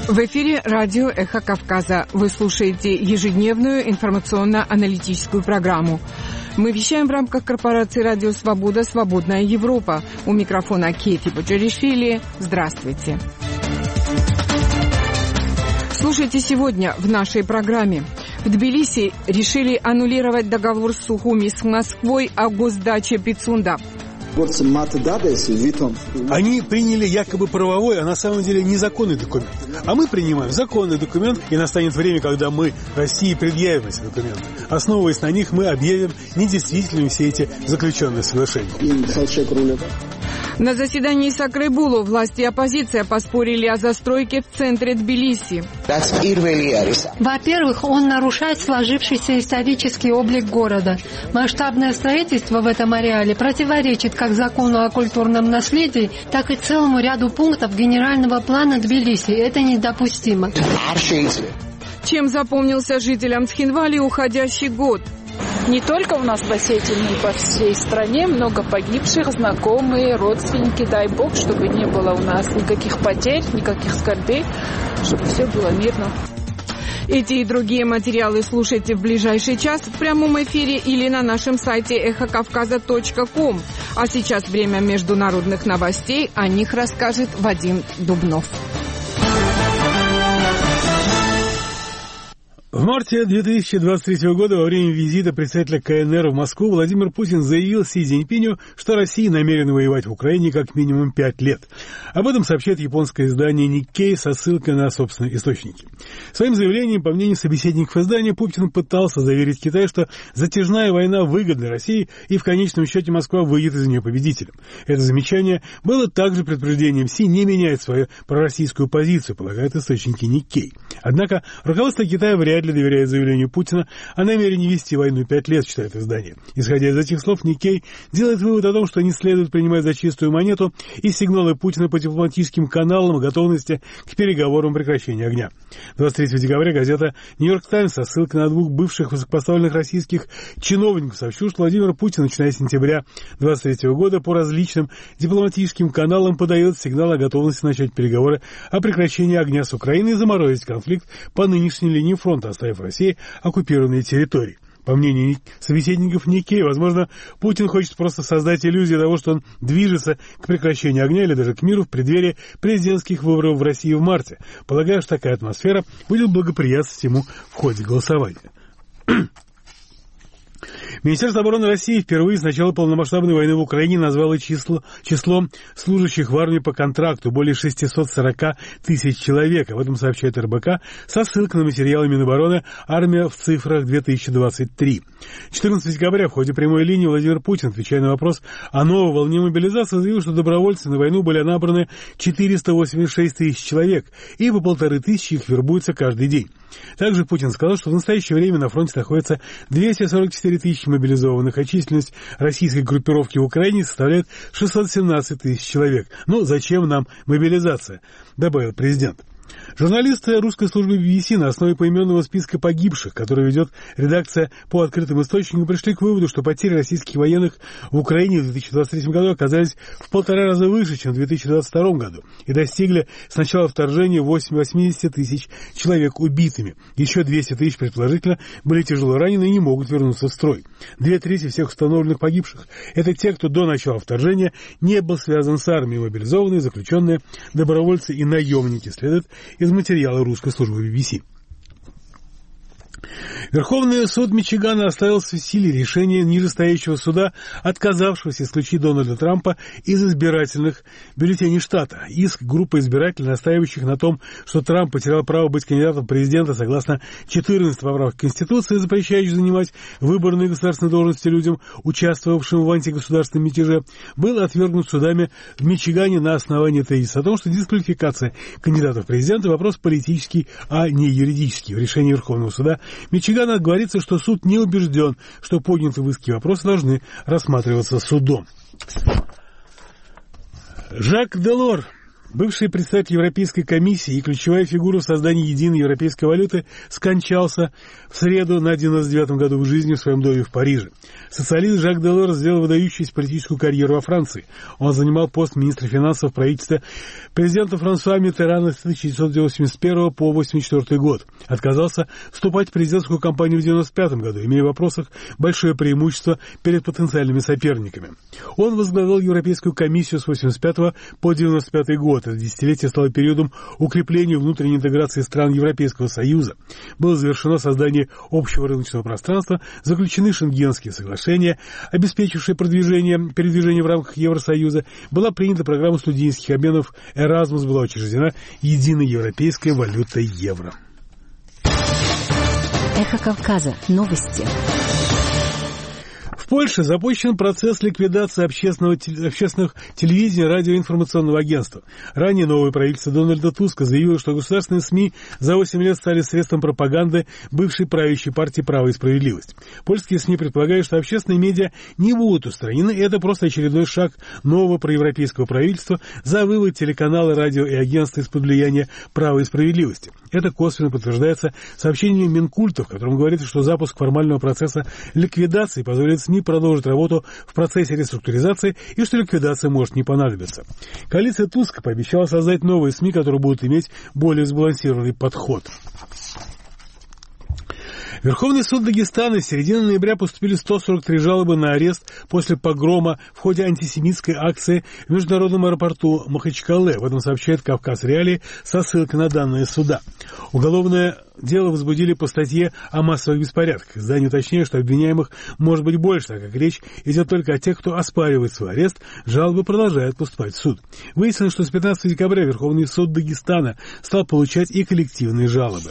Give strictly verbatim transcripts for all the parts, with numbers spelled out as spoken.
В эфире радио «Эхо Кавказа». Вы слушаете ежедневную информационно-аналитическую программу. Мы вещаем в рамках корпорации «Радио Свобода. Свободная Европа». У микрофона Кейти Боджаришвили. Здравствуйте. Слушайте сегодня в нашей программе. В Тбилиси решили аннулировать договор с Сухуми с Москвой о госдаче Пицунда. Они приняли якобы правовой, а на самом деле незаконный документ. А мы принимаем законный документ, и настанет время, когда мы, России, предъявим эти документы. Основываясь на них, мы объявим недействительными все эти заключенные соглашения. На заседании Сакрайбулу власти и оппозиция поспорили о застройке в центре Тбилиси. Во-первых, он нарушает сложившийся исторический облик города. Масштабное строительство в этом ареале противоречит как закону о культурном наследии, так и целому ряду пунктов генерального плана Тбилиси. Это недопустимо. Чем запомнился жителям Цхинвали уходящий год? Не только у нас в Осетии, но и по всей стране много погибших, знакомые, родственники. Дай Бог, чтобы не было у нас никаких потерь, никаких скорбей, чтобы все было мирно. Эти и другие материалы слушайте в ближайший час в прямом эфире или на нашем сайте эхо кавказа точка ком. А сейчас время международных новостей. О них расскажет Вадим Дубнов. В марте две тысячи двадцать третьего года во время визита председателя ка эн эр в Москву Владимир Путин заявил Си Цзиньпиню, что Россия намерена воевать в Украине как минимум пять лет. Об этом сообщает японское издание Nikkei со ссылкой на собственные источники. Своим заявлением, по мнению собеседников издания, Путин пытался заверить Китай, что затяжная война выгодна России и в конечном счете Москва выйдет из нее победителем. Это замечание было также предупреждением Си не менять свою пророссийскую позицию, полагают источники Nikkei. Однако руководство Китая вряд ли доверяет заявлению Путина о намерении вести войну пять лет, считает издание. Исходя из этих слов, Nikkei делает вывод о том, что не следует принимать за чистую монету и сигналы Путина по дипломатическим каналам о готовности к переговорам о прекращении огня. двадцать третьего декабря газета «Нью-Йорк Таймс» со ссылкой на двух бывших высокопоставленных российских чиновников сообщил, что Владимир Путин, начиная с сентября двадцать третьего года, по различным дипломатическим каналам подает сигнал о готовности начать переговоры о прекращении огня с Украиной и заморозить конфликт по нынешней линии фронта, оставив России оккупированные территории. По мнению собеседников Nikkei, возможно, Путин хочет просто создать иллюзию того, что он движется к прекращению огня или даже к миру в преддверии президентских выборов в России в марте, полагая, что такая атмосфера будет благоприятствовать ему в ходе голосования. Министерство обороны России впервые с начала полномасштабной войны в Украине назвало число, число служащих в армии по контракту более шестьсот сорок тысяч человек. Об этом сообщает эр бэ ка со ссылкой на материалы Минобороны «Армия в цифрах две тысячи двадцать три». четырнадцатого декабря в ходе прямой линии Владимир Путин, отвечая на вопрос о новой волне мобилизации, заявил, что добровольцы на войну были набраны четыреста восемьдесят шесть тысяч человек, и по полторы тысячи их вербуются каждый день. Также Путин сказал, что в настоящее время на фронте находится двести сорок четыре тысячи мобилизованных, а численность российской группировки в Украине составляет шестьсот семнадцать тысяч человек. Ну, зачем нам мобилизация, добавил президент. Журналисты русской службы би би си на основе поименного списка погибших, который ведет редакция по открытым источникам, пришли к выводу, что потери российских военных в Украине в две тысячи двадцать третьем году оказались в полтора раза выше, чем в две тысячи двадцать втором году, и достигли с начала вторжения восемьдесят тысяч человек убитыми. Еще двести тысяч, предположительно, были тяжело ранены и не могут вернуться в строй. Две трети всех установленных погибших – это те, кто до начала вторжения не был связан с армией, мобилизованные, заключенные, добровольцы и наемники, следует из материала русской службы би би си. Верховный суд Мичигана оставил в силе решение нижестоящего суда, отказавшегося исключить Дональда Трампа из избирательных бюллетеней штата. Иск группы избирателей, настаивающих на том, что Трамп потерял право быть кандидатом в президента согласно четырнадцатой поправке Конституции, запрещающей занимать выборные государственные должности людям, участвовавшим в антигосударственном мятеже, был отвергнут судами в Мичигане на основании тезиса о том, что дисквалификация кандидатов в президенты – вопрос политический, а не юридический. В решении Верховного суда Мичигана говорится, что суд не убежден, что поднятые в иске вопросы должны рассматриваться судом. Жак Делор, Бывший представитель Европейской комиссии и ключевая фигура в создании единой европейской валюты скончался в среду на девяносто девятом году в жизни в своем доме в Париже. Социалист Жак Делор сделал выдающуюся политическую карьеру во Франции. Он занимал пост министра финансов в правительстве президента Франсуа Миттерана с тысяча девятьсот восемьдесят первого по восемьдесят четвёртый год. Отказался вступать в президентскую кампанию в девяносто пятом году, имея в вопросах большое преимущество перед потенциальными соперниками. Он возглавлял Европейскую комиссию с восемьдесят пятого по девяносто пятый год. Это десятилетие стало периодом укрепления внутренней интеграции стран Европейского Союза. Было завершено создание общего рыночного пространства, заключены Шенгенские соглашения, обеспечившие продвижение, передвижение в рамках Евросоюза, была принята программа студенческих обменов Erasmus, была учреждена единая европейская валюта евро. Эхо Кавказа. Новости. В Польше запущен процесс ликвидации общественного, общественных телевидения, радио и информационного агентства. Ранее новое правительство Дональда Туска заявило, что государственные СМИ за восемь лет стали средством пропаганды бывшей правящей партии «Право и справедливость». Польские СМИ предполагают, что общественные медиа не будут устранены, и это просто очередной шаг нового проевропейского правительства за вывод телеканала, радио и агентства из-под влияния «Права и справедливости». Это косвенно подтверждается сообщением Минкульта, в котором говорится, что запуск формального процесса ликвидации позволит СМИ продолжить работу в процессе реструктуризации и что ликвидация может не понадобиться. Коалиция Туска пообещала создать новые СМИ, которые будут иметь более сбалансированный подход. Верховный суд Дагестана с середины ноября поступили сто сорок три жалобы на арест после погрома в ходе антисемитской акции в международном аэропорту Махачкале. В этом сообщает «Кавказ Реалии» со ссылкой на данные суда. Уголовное дело возбудили по статье о массовых беспорядках. Издание уточняет, что обвиняемых может быть больше, так как речь идет только о тех, кто оспаривает свой арест. Жалобы продолжают поступать в суд. Выяснилось, что с пятнадцатого декабря Верховный суд Дагестана стал получать и коллективные жалобы.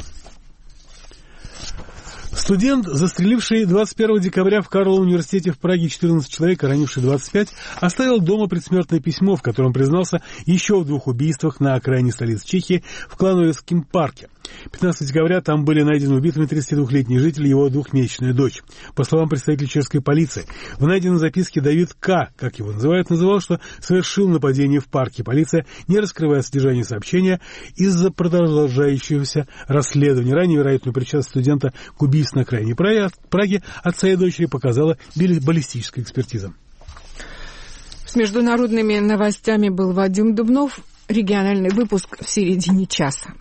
Студент, застреливший двадцать первого декабря в Карловом университете в Праге четырнадцать человек, а ранивший двадцать пять, оставил дома предсмертное письмо, в котором признался еще в двух убийствах на окраине столицы Чехии в Клановецком парке. пятнадцатого декабря там были найдены убитыми тридцатидвухлетний житель и его двухмесячная дочь. По словам представителей чешской полиции, в найденной записке Давид К., как его называют, называл, что совершил нападение в парке. Полиция не раскрывает содержание сообщения из-за продолжающегося расследования. Ранее вероятную причастность студента к убийству на окраине Праги отца и дочери показала баллистическая экспертиза. С международными новостями был Вадим Дубнов. Региональный выпуск в середине часа.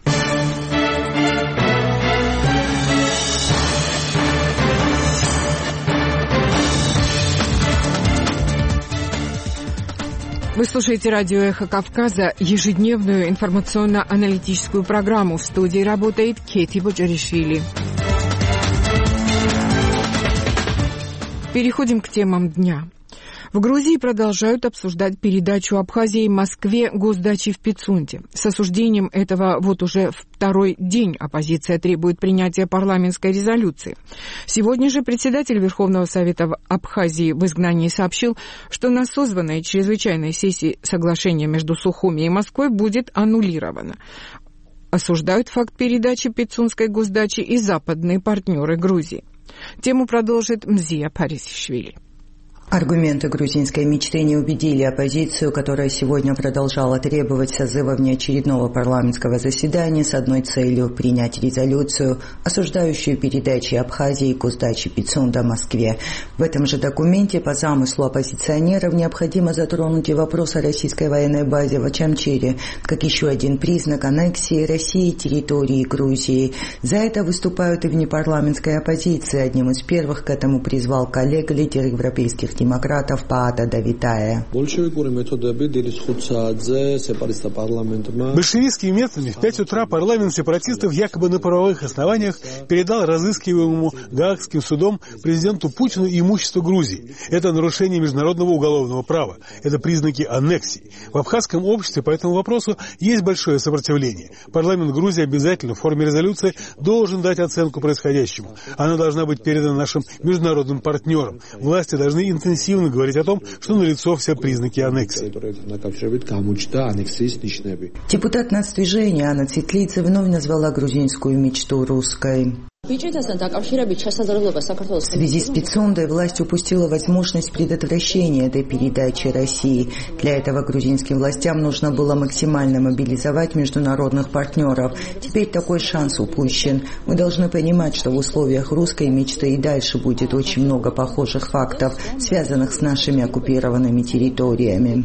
Вы слушаете радио «Эхо Кавказа», ежедневную информационно-аналитическую программу. В студии работает Кети Боджаришвили. Переходим к темам дня. В Грузии продолжают обсуждать передачу Абхазии Москве госдачи в Пицунде. С осуждением этого вот уже второй день оппозиция требует принятия парламентской резолюции. Сегодня же председатель Верховного Совета Абхазии в изгнании сообщил, что на созванной чрезвычайной сессии соглашение между Сухуми и Москвой будет аннулировано. Осуждают факт передачи Пицунской госдачи и западные партнеры Грузии. Тему продолжит Мзия Парисишвили. Аргументы грузинской мечты не убедили оппозицию, которая сегодня продолжала требовать созыва внеочередного парламентского заседания с одной целью – принять резолюцию, осуждающую передачи Абхазии и госдачи Пицунда Москве. В этом же документе по замыслу оппозиционеров необходимо затронуть и вопрос о российской военной базе в Очамчире, как еще один признак аннексии России территории Грузии. За это выступают и внепарламентская оппозиция. Одним из первых к этому призвал коллег лидер европейских демократов Паата Давитая. Большевистскими методами в пять утра парламент сепаратистов якобы на правовых основаниях передал разыскиваемому Гаагским судом президенту Путину имущество Грузии. Это нарушение международного уголовного права. Это признаки аннексии. В абхазском обществе по этому вопросу есть большое сопротивление. Парламент Грузии обязательно в форме резолюции должен дать оценку происходящему. Она должна быть передана нашим международным партнерам. Власти должны интенсивно интенсивно говорить о том, что налицо все признаки аннексии. Депутат нацдвижения Анна Цитлица вновь назвала грузинскую мечту русской. В связи с Пицундой власть упустила возможность предотвращения этой передачи России. Для этого грузинским властям нужно было максимально мобилизовать международных партнеров. Теперь такой шанс упущен. Мы должны понимать, что в условиях русской мечты и дальше будет очень много похожих фактов, связанных с нашими оккупированными территориями.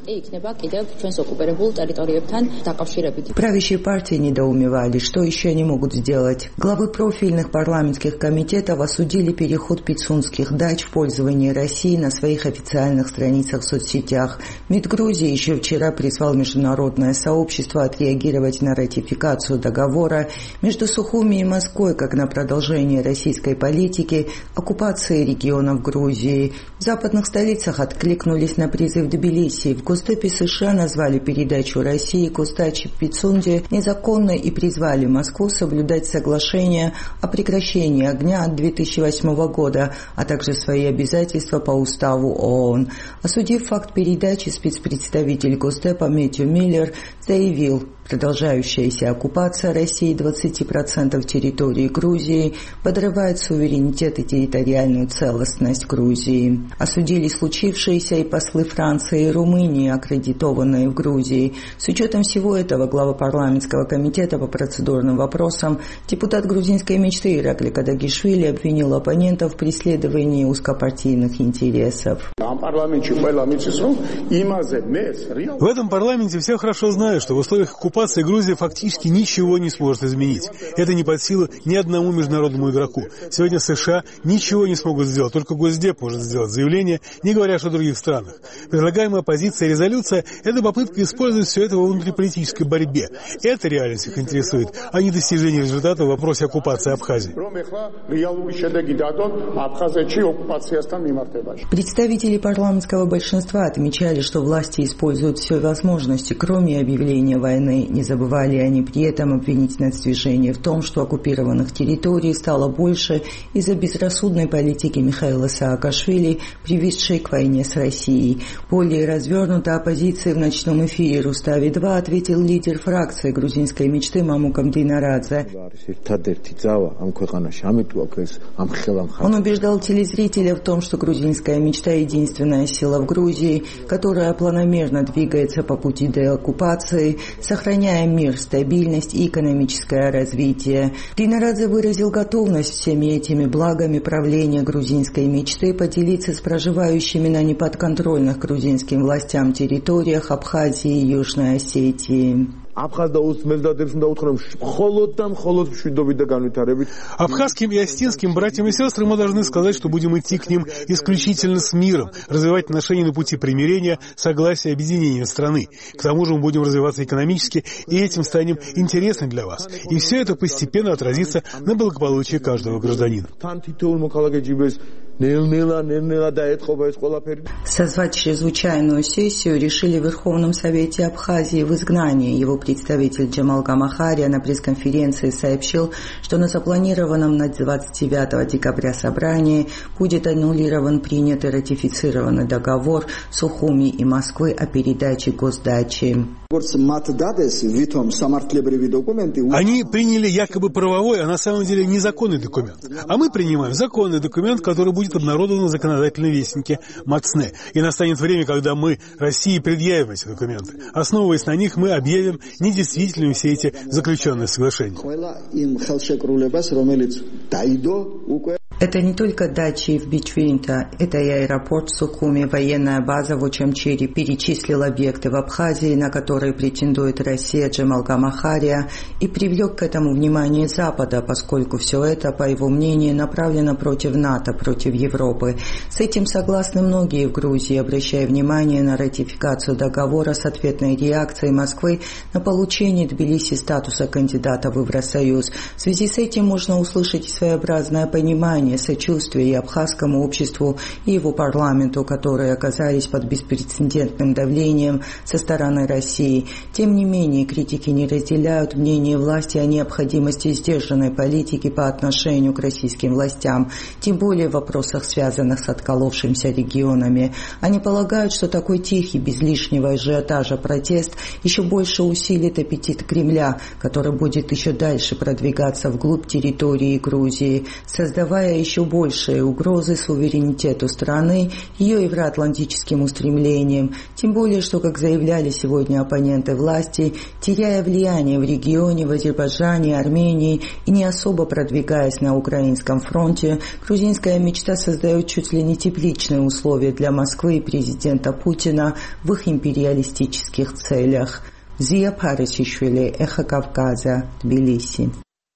Правящие партии недоумевали, что еще они могут сделать. Главы профильных парламентских комитетов осудили переход пицунских дач в пользование России на своих официальных страницах в соцсетях. МИД Грузии еще вчера призвал международное сообщество отреагировать на ратификацию договора между Сухуми и Москвой как на продолжение российской политики оккупации регионов Грузии. В западных столицах откликнулись на призыв Тбилиси. В Госдепе США назвали передачу России Костачи Пицунде незаконной и призвали Москву соблюдать соглашение о прекращении огня от две тысячи восьмого года, а также свои обязательства по уставу ООН. Осудив факт передачи, спецпредставитель Госдепа Мэтью Миллер заявил, продолжающаяся оккупация России двадцати процентов территории Грузии подрывает суверенитет и территориальную целостность Грузии. Осудили случившееся и послы Франции и Румынии, аккредитованные в Грузии. С учетом всего этого глава парламентского комитета по процедурным вопросам, депутат грузинской мечты Иракли Кадагишвили обвинил оппонентов в преследовании узкопартийных интересов. В этом парламенте все хорошо знают, что в условиях оккупации Грузия фактически ничего не сможет изменить. Это не под силу ни одному международному игроку. Сегодня США ничего не смогут сделать, только Госдеп может сделать заявление, не говоря о других странах. Предлагаемая позиция и резолюция – это попытка использовать все это во внутриполитической борьбе. Это реальность их интересует, а не достижение результата в вопросе оккупации Абхазии. Представители парламентского большинства отмечали, что власти используют все возможности, кроме объявления войны. Не забывали они при этом обвинить нацдвижение в том, что оккупированных территорий стало больше из-за безрассудной политики Михаила Саакашвили, приведшей к войне с Россией. Более развернуто оппозиции в ночном эфире Рустави-два ответил лидер фракции грузинской мечты Мамукам Динарадзе. Он убеждал телезрителя в том, что грузинская мечта – единственная сила в Грузии, которая планомерно двигается по пути деоккупации, сохраняя мир, стабильность и экономическое развитие. Динарадзе выразил готовность всеми этими благами правления грузинской мечты поделиться с проживающими на неподконтрольных грузинским властям территориях Абхазии и Южной Осетии. Абхазским и остинским братьям и сестрам мы должны сказать, что будем идти к ним исключительно с миром, развивать отношения на пути примирения, согласия, объединения страны. К тому же мы будем развиваться экономически, и этим станем интересны для вас. И все это постепенно отразится на благополучии каждого гражданина. Созвать чрезвычайную сессию решили в Верховном Совете Абхазии в изгнании. Его представитель Джамал Гамахария на пресс-конференции сообщил, что на запланированном на двадцать девятого декабря собрании будет аннулирован принятый ратифицированный договор Сухуми и Москвы о передаче госдачи. Они приняли якобы правовой, а на самом деле незаконный документ. А мы принимаем законный документ, который будет обнародован в законодательном вестнике МАЦНЕ. И настанет время, когда мы, России, предъявим эти документы. Основываясь на них, мы объявим недействительными все эти заключенные соглашения. Это не только дачи в Бичвинта, это и аэропорт в Сухуми, военная база в Очамчире, перечислил объекты в Абхазии, на которые претендует Россия, Джамал Гамахария, и привлек к этому внимание Запада, поскольку все это, по его мнению, направлено против НАТО, против Европы. С этим согласны многие в Грузии, обращая внимание на ратификацию договора с ответной реакцией Москвы на получение Тбилиси статуса кандидата в Евросоюз. В связи с этим можно услышать своеобразное понимание выражение сочувствия и абхазскому обществу, и его парламенту, которые оказались под беспрецедентным давлением со стороны России. Тем не менее, критики не разделяют мнение власти о необходимости сдержанной политики по отношению к российским властям, тем более в вопросах, связанных с отколовшимися регионами. Они полагают, что такой тихий, без лишнего ажиотажа протест еще больше усилит аппетит Кремля, который будет еще дальше продвигаться вглубь территории Грузии, создавая еще большие угрозы суверенитету страны, ее евроатлантическим устремлениям, тем более, что, как заявляли сегодня оппоненты власти, теряя влияние в регионе, в Азербайджане, Армении и не особо продвигаясь на украинском фронте, грузинская мечта создает чуть ли не тепличные условия для Москвы и президента Путина в их империалистических целях. Зия Парисишвили, Эхо Кавказа, Тбилиси.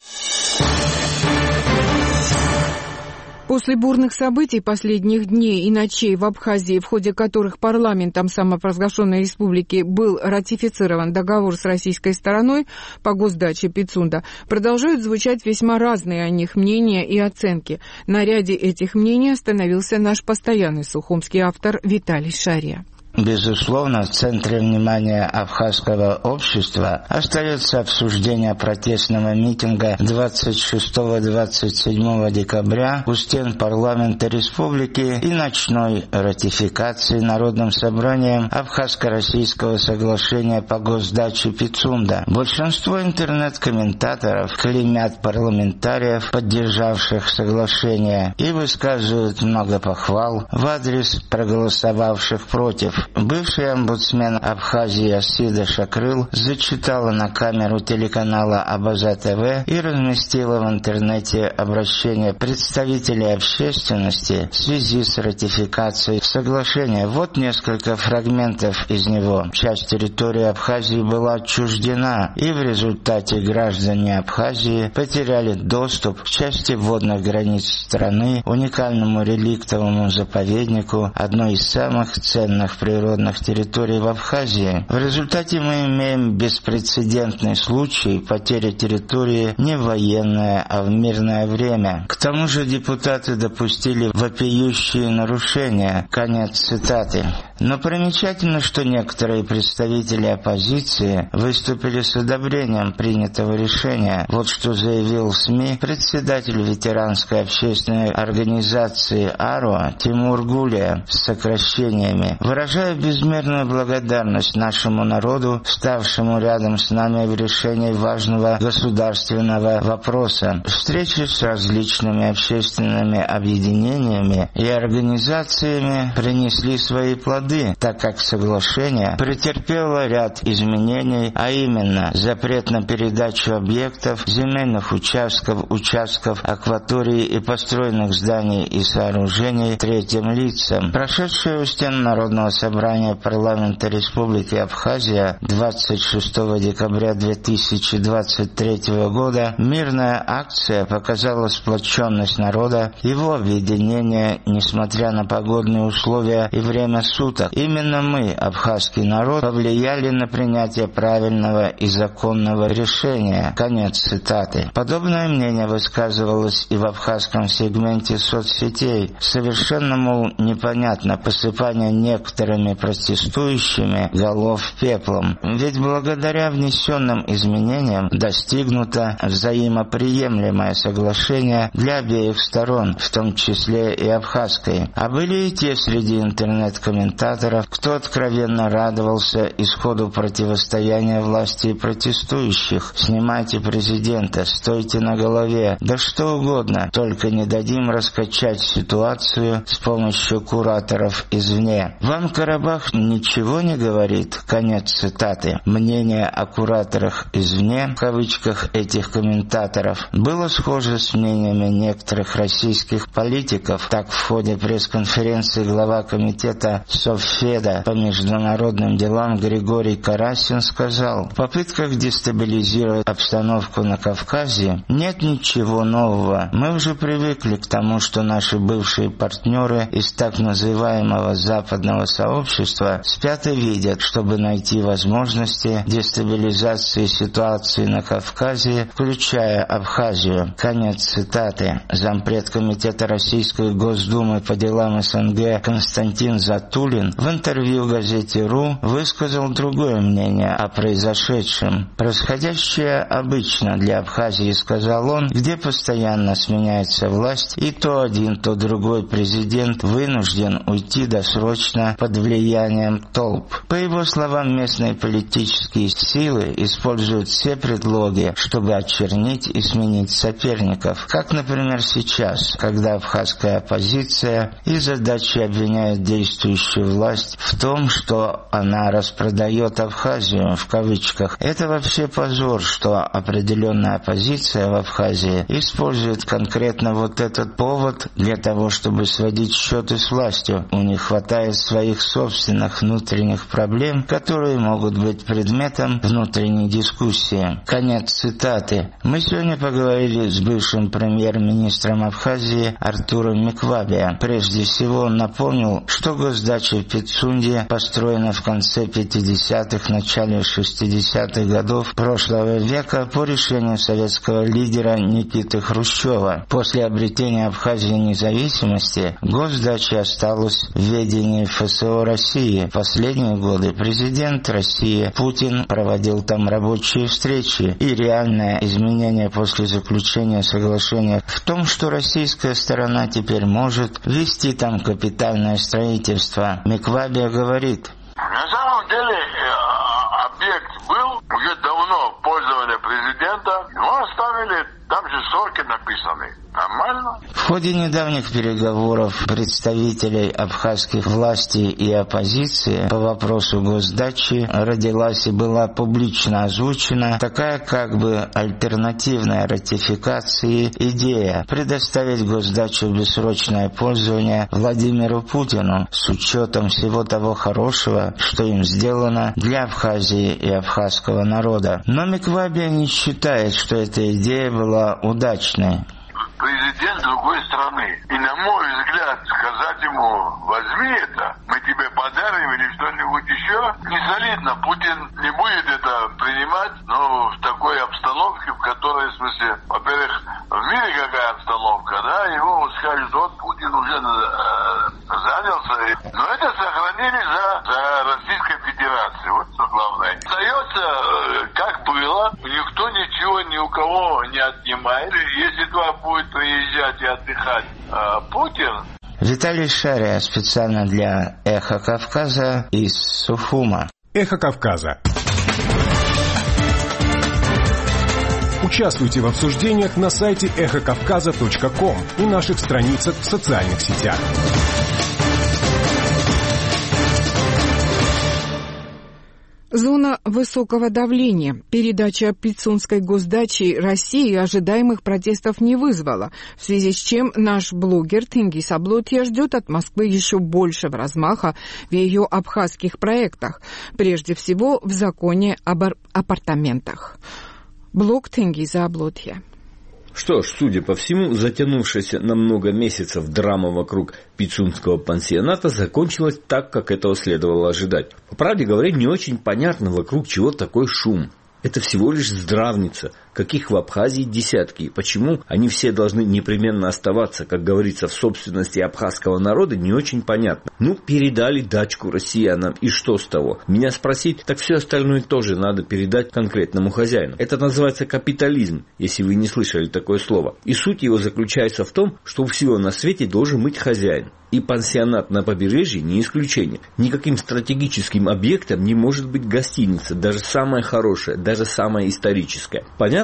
После бурных событий последних дней и ночей в Абхазии, в ходе которых парламентом самопровозглашенной республики был ратифицирован договор с российской стороной по госдаче Пицунда, продолжают звучать весьма разные о них мнения и оценки. На ряде этих мнений остановился наш постоянный сухумский автор Виталий Шария. Безусловно, в центре внимания абхазского общества остается обсуждение протестного митинга двадцать шестого — двадцать седьмого декабря у стен парламента республики и ночной ратификации Народным собранием Абхазско-Российского соглашения по госдаче Пицунда. Большинство интернет-комментаторов клеймят парламентариев, поддержавших соглашение, и высказывают много похвал в адрес проголосовавших против. Бывший омбудсмен Абхазии Асида Шакрыл зачитала на камеру телеканала Абаза ТВ и разместила в интернете обращение представителей общественности в связи с ратификацией соглашения. Вот несколько фрагментов из него. Часть территории Абхазии была отчуждена, и в результате граждане Абхазии потеряли доступ к части водных границ страны, уникальному реликтовому заповеднику, одной из самых ценных природных природных территорий в Абхазии. В результате мы имеем беспрецедентный случай потери территории не в военное, а в мирное время. К тому же депутаты допустили вопиющие нарушения. Конец цитаты. Но примечательно, что некоторые представители оппозиции выступили с одобрением принятого решения. Вот что заявил в СМИ председатель ветеранской общественной организации АРО Тимур Гулия с сокращениями. Выражаю безмерную благодарность нашему народу, ставшему рядом с нами в решении важного государственного вопроса. Встречи с различными общественными объединениями и организациями принесли свои плоды, так как соглашение претерпело ряд изменений, а именно запрет на передачу объектов, земельных участков, участков акватории и построенных зданий и сооружений третьим лицам. Прошедшее у стен Народного собрания парламента Республики Абхазия двадцать шестого декабря две тысячи двадцать третьего года мирная акция показала сплоченность народа, его объединение, несмотря на погодные условия и время суток. Именно мы, абхазский народ, повлияли на принятие правильного и законного решения. Конец цитаты. Подобное мнение высказывалось и в абхазском сегменте соцсетей. Совершенно, мол, непонятно посыпание некоторыми протестующими голов пеплом. Ведь благодаря внесенным изменениям достигнуто взаимоприемлемое соглашение для обеих сторон, в том числе и абхазской. А были и те среди интернет-комментаторов, кто откровенно радовался исходу противостояния власти и протестующих. Снимайте президента, стойте на голове, да что угодно, только не дадим раскачать ситуацию с помощью кураторов извне. Вам Карабах ничего не говорит? Конец цитаты. Мнение о кураторах извне, в кавычках, этих комментаторов, было схоже с мнениями некоторых российских политиков. Так, в ходе пресс-конференции глава комитета Совнаркома Феда по международным делам Григорий Карасин сказал: в попытках дестабилизировать обстановку на Кавказе нет ничего нового. Мы уже привыкли к тому, что наши бывшие партнеры из так называемого западного сообщества спят и видят, чтобы найти возможности дестабилизации ситуации на Кавказе, включая Абхазию. Конец цитаты. Зампред комитета Российской Госдумы по делам СНГ Константин Затулин в интервью газете «Ру» высказал другое мнение о произошедшем. Происходящее обычно для Абхазии, сказал он, где постоянно сменяется власть, и то один, то другой президент вынужден уйти досрочно под влиянием толп. По его словам, местные политические силы используют все предлоги, чтобы очернить и сменить соперников, как, например, сейчас, когда абхазская оппозиция из-за дачи обвиняет действующую власть в том, что она распродает Абхазию, в кавычках. Это вообще позор, что определенная оппозиция в Абхазии использует конкретно вот этот повод для того, чтобы сводить счеты с властью. У них хватает своих собственных внутренних проблем, которые могут быть предметом внутренней дискуссии. Конец цитаты. Мы сегодня поговорили с бывшим премьер-министром Абхазии Артуром Миквабе. Прежде всего он напомнил, что госдача в Пицунде построена в конце пятидесятых, начале шестидесятых годов прошлого века по решению советского лидера Никиты Хрущева. После обретения Абхазии независимости госдача осталась в ведении ФСО России. В последние годы президент России Путин проводил там рабочие встречи, и реальное изменение после заключения соглашения в том, что российская сторона теперь может вести там капитальное строительство. Миквабе говорит: на самом деле объект был уже давно в пользовании президента, его оставили, там же сроки написаны. Нормально. В ходе недавних переговоров представителей абхазских властей и оппозиции по вопросу госдачи родилась и была публично озвучена такая как бы альтернативная ратификации идея предоставить госдачу в бессрочное пользование Владимиру Путину с учетом всего того хорошего, что им сделано для Абхазии и абхазского народа. Но Миквабе не считает, что эта идея была удачной. Президент другой страны. И на мой взгляд, сказать ему: возьми это, мы тебе подарим или что-нибудь еще, не солидно. Путин не будет это принимать, но в такой обстановке, в которой, в смысле, во-первых, в мире какая обстановка, да, его скажут: вот Путин уже э, занялся. Но это сохранили за, за Российской Федерацией. Вот что главное. Остается, э, как было, никто ничего ни у кого не отнимает. Если туда будет приезжать и отдыхать э, Путин. Виталий Шария специально для «Эхо Кавказа» из Сухума. «Эхо Кавказа». Участвуйте в обсуждениях на сайте эхо кавказа точка ком и наших страницах в социальных сетях. Зона высокого давления. Передача Пицунской госдачи России ожидаемых протестов не вызвала, в связи с чем наш блогер Тенгиз Аблотья ждет от Москвы еще большего размаха в ее абхазских проектах, прежде всего в законе об апартаментах. Блог Тенгиза Аблотья. Что ж, судя по всему, затянувшаяся на много месяцев драма вокруг пицунского пансионата закончилась так, как этого следовало ожидать. По правде говоря, не очень понятно, вокруг чего такой шум. Это всего лишь здравница, каких в Абхазии десятки, и почему они все должны непременно оставаться, как говорится, в собственности абхазского народа, не очень понятно. Ну, передали дачку россиянам, и что с того? Меня спросить, так все остальное тоже надо передать конкретному хозяину. Это называется капитализм, если вы не слышали такое слово. И суть его заключается в том, что у всего на свете должен быть хозяин. И пансионат на побережье не исключение. Никаким стратегическим объектом не может быть гостиница, даже самая хорошая, даже самая историческая. Понятно,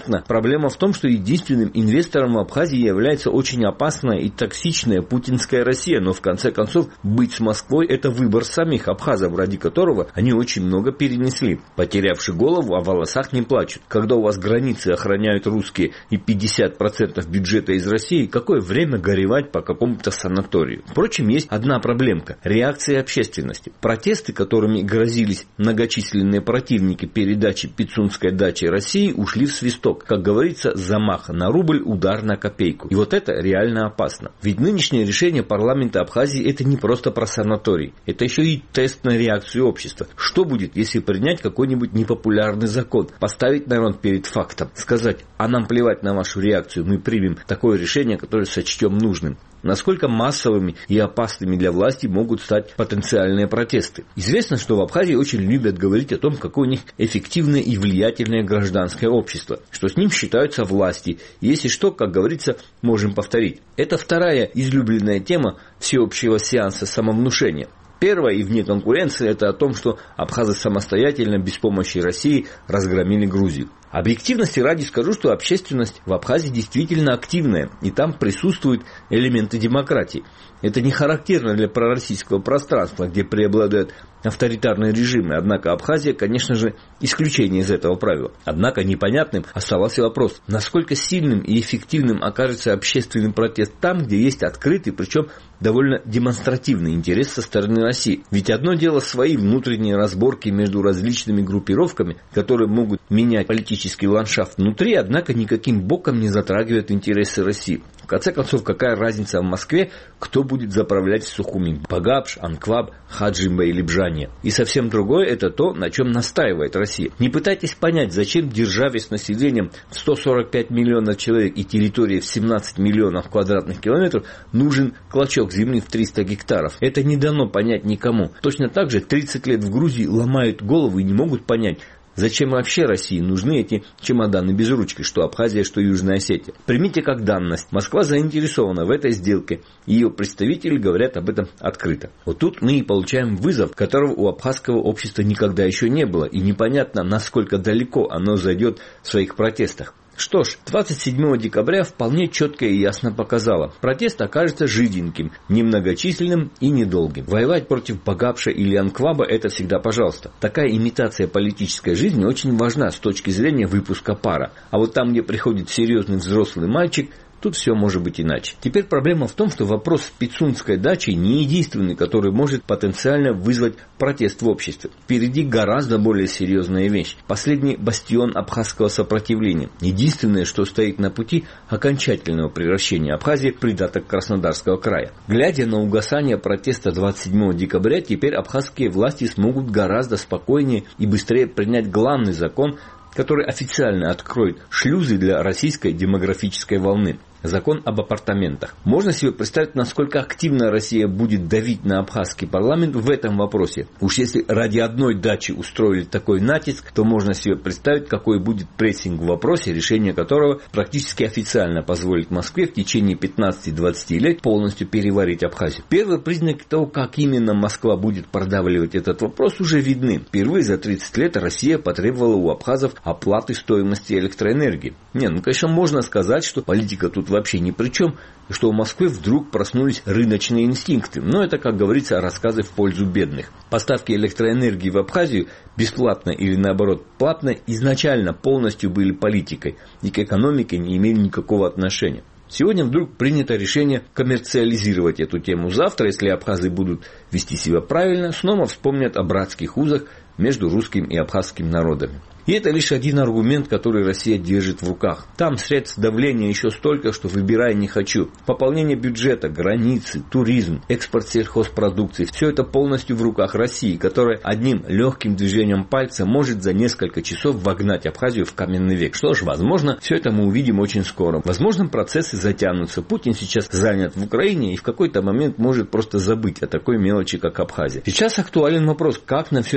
Понятно, проблема в том, что единственным инвестором в Абхазии является очень опасная и токсичная путинская Россия, но в конце концов быть с Москвой – это выбор самих абхазов, ради которого они очень много перенесли. Потерявши голову, о волосах не плачут. Когда у вас границы охраняют русские и пятьдесят процентов бюджета из России, какое время горевать по какому-то санаторию? Впрочем, есть одна проблемка – реакция общественности. Протесты, которыми грозились многочисленные противники передачи Пицунской дачи России, ушли в свисток. Как говорится, замах на рубль, удар на копейку. И вот это реально опасно. Ведь нынешнее решение парламента Абхазии – это не просто про санаторий. Это еще и тест на реакцию общества. Что будет, если принять какой-нибудь непопулярный закон, поставить народ перед фактом, сказать: а нам плевать на вашу реакцию, мы примем такое решение, которое сочтем нужным? Насколько массовыми и опасными для власти могут стать потенциальные протесты? Известно, что в Абхазии очень любят говорить о том, какое у них эффективное и влиятельное гражданское общество, что с ним считаются власти. И если что, как говорится, можем повторить. Это вторая излюбленная тема всеобщего сеанса самовнушения. Первое и вне конкуренции – это о том, что абхазы самостоятельно, без помощи России, разгромили Грузию. Объективности ради скажу, что общественность в Абхазии действительно активная, и там присутствуют элементы демократии. Это не характерно для пророссийского пространства, где преобладают авторитарные режимы. Однако Абхазия, конечно же, исключение из этого правила. Однако непонятным оставался вопрос, насколько сильным и эффективным окажется общественный протест там, где есть открытый, причем довольно демонстративный интерес со стороны России. Ведь одно дело свои внутренние разборки между различными группировками, которые могут менять политический ландшафт внутри, однако никаким боком не затрагивают интересы России. В конце концов, какая разница в Москве, кто будет заправлять в Сухуми? Багапш, Анкваб, Хаджимба или Бжания. И совсем другое – это то, на чем настаивает Россия. Не пытайтесь понять, зачем державе с населением в сто сорок пять миллионов человек и территорией в семнадцать миллионов квадратных километров нужен клочок земли в триста гектаров. Это не дано понять никому. Точно так же тридцать лет в Грузии ломают голову и не могут понять, зачем вообще России нужны эти чемоданы без ручки, что Абхазия, что Южная Осетия. Примите как данность. Москва заинтересована в этой сделке. Ее представители говорят об этом открыто. Вот тут мы и получаем вызов, которого у абхазского общества никогда еще не было. И непонятно, насколько далеко оно зайдет в своих протестах. Что ж, двадцать седьмого декабря вполне четко и ясно показало. Протест окажется жиденьким, немногочисленным и недолгим. Воевать против Багапша или Анкваба – это всегда пожалуйста. Такая имитация политической жизни очень важна с точки зрения выпуска пара. А вот там, где приходит серьезный взрослый мальчик, тут все может быть иначе. Теперь проблема в том, что вопрос с Пицунской дачей не единственный, который может потенциально вызвать протест в обществе. Впереди гораздо более серьезная вещь. Последний бастион абхазского сопротивления. Единственное, что стоит на пути окончательного превращения Абхазии в придаток Краснодарского края. Глядя на угасание протеста двадцать седьмого декабря, теперь абхазские власти смогут гораздо спокойнее и быстрее принять главный закон, который официально откроет шлюзы для российской демографической волны. Закон об апартаментах. Можно себе представить, насколько активно Россия будет давить на абхазский парламент в этом вопросе. Уж если ради одной дачи устроили такой натиск, то можно себе представить, какой будет прессинг в вопросе, решение которого практически официально позволит Москве в течение пятнадцати-двадцати лет полностью переварить Абхазию. Первые признаки того, как именно Москва будет продавливать этот вопрос, уже видны. Впервые за тридцать лет Россия потребовала у абхазов оплаты стоимости электроэнергии. Не, ну конечно можно сказать, что политика тут вообще ни при чем, и что у Москвы вдруг проснулись рыночные инстинкты. Но это, как говорится, рассказы в пользу бедных. Поставки электроэнергии в Абхазию бесплатно или наоборот платно изначально полностью были политикой и к экономике не имели никакого отношения. Сегодня вдруг принято решение коммерциализировать эту тему. Завтра, если абхазы будут вести себя правильно, снова вспомнят о братских узах между русским и абхазским народами. И это лишь один аргумент, который Россия держит в руках. Там средств давления еще столько, что выбирай не хочу. Пополнение бюджета, границы, туризм, экспорт сельхозпродукции – все это полностью в руках России, которая одним легким движением пальца может за несколько часов вогнать Абхазию в каменный век. Что ж, возможно, все это мы увидим очень скоро. Возможно, процессы затянутся. Путин сейчас занят в Украине и в какой-то момент может просто забыть о такой мелочи, как Абхазия. Сейчас актуален вопрос, как на все это должна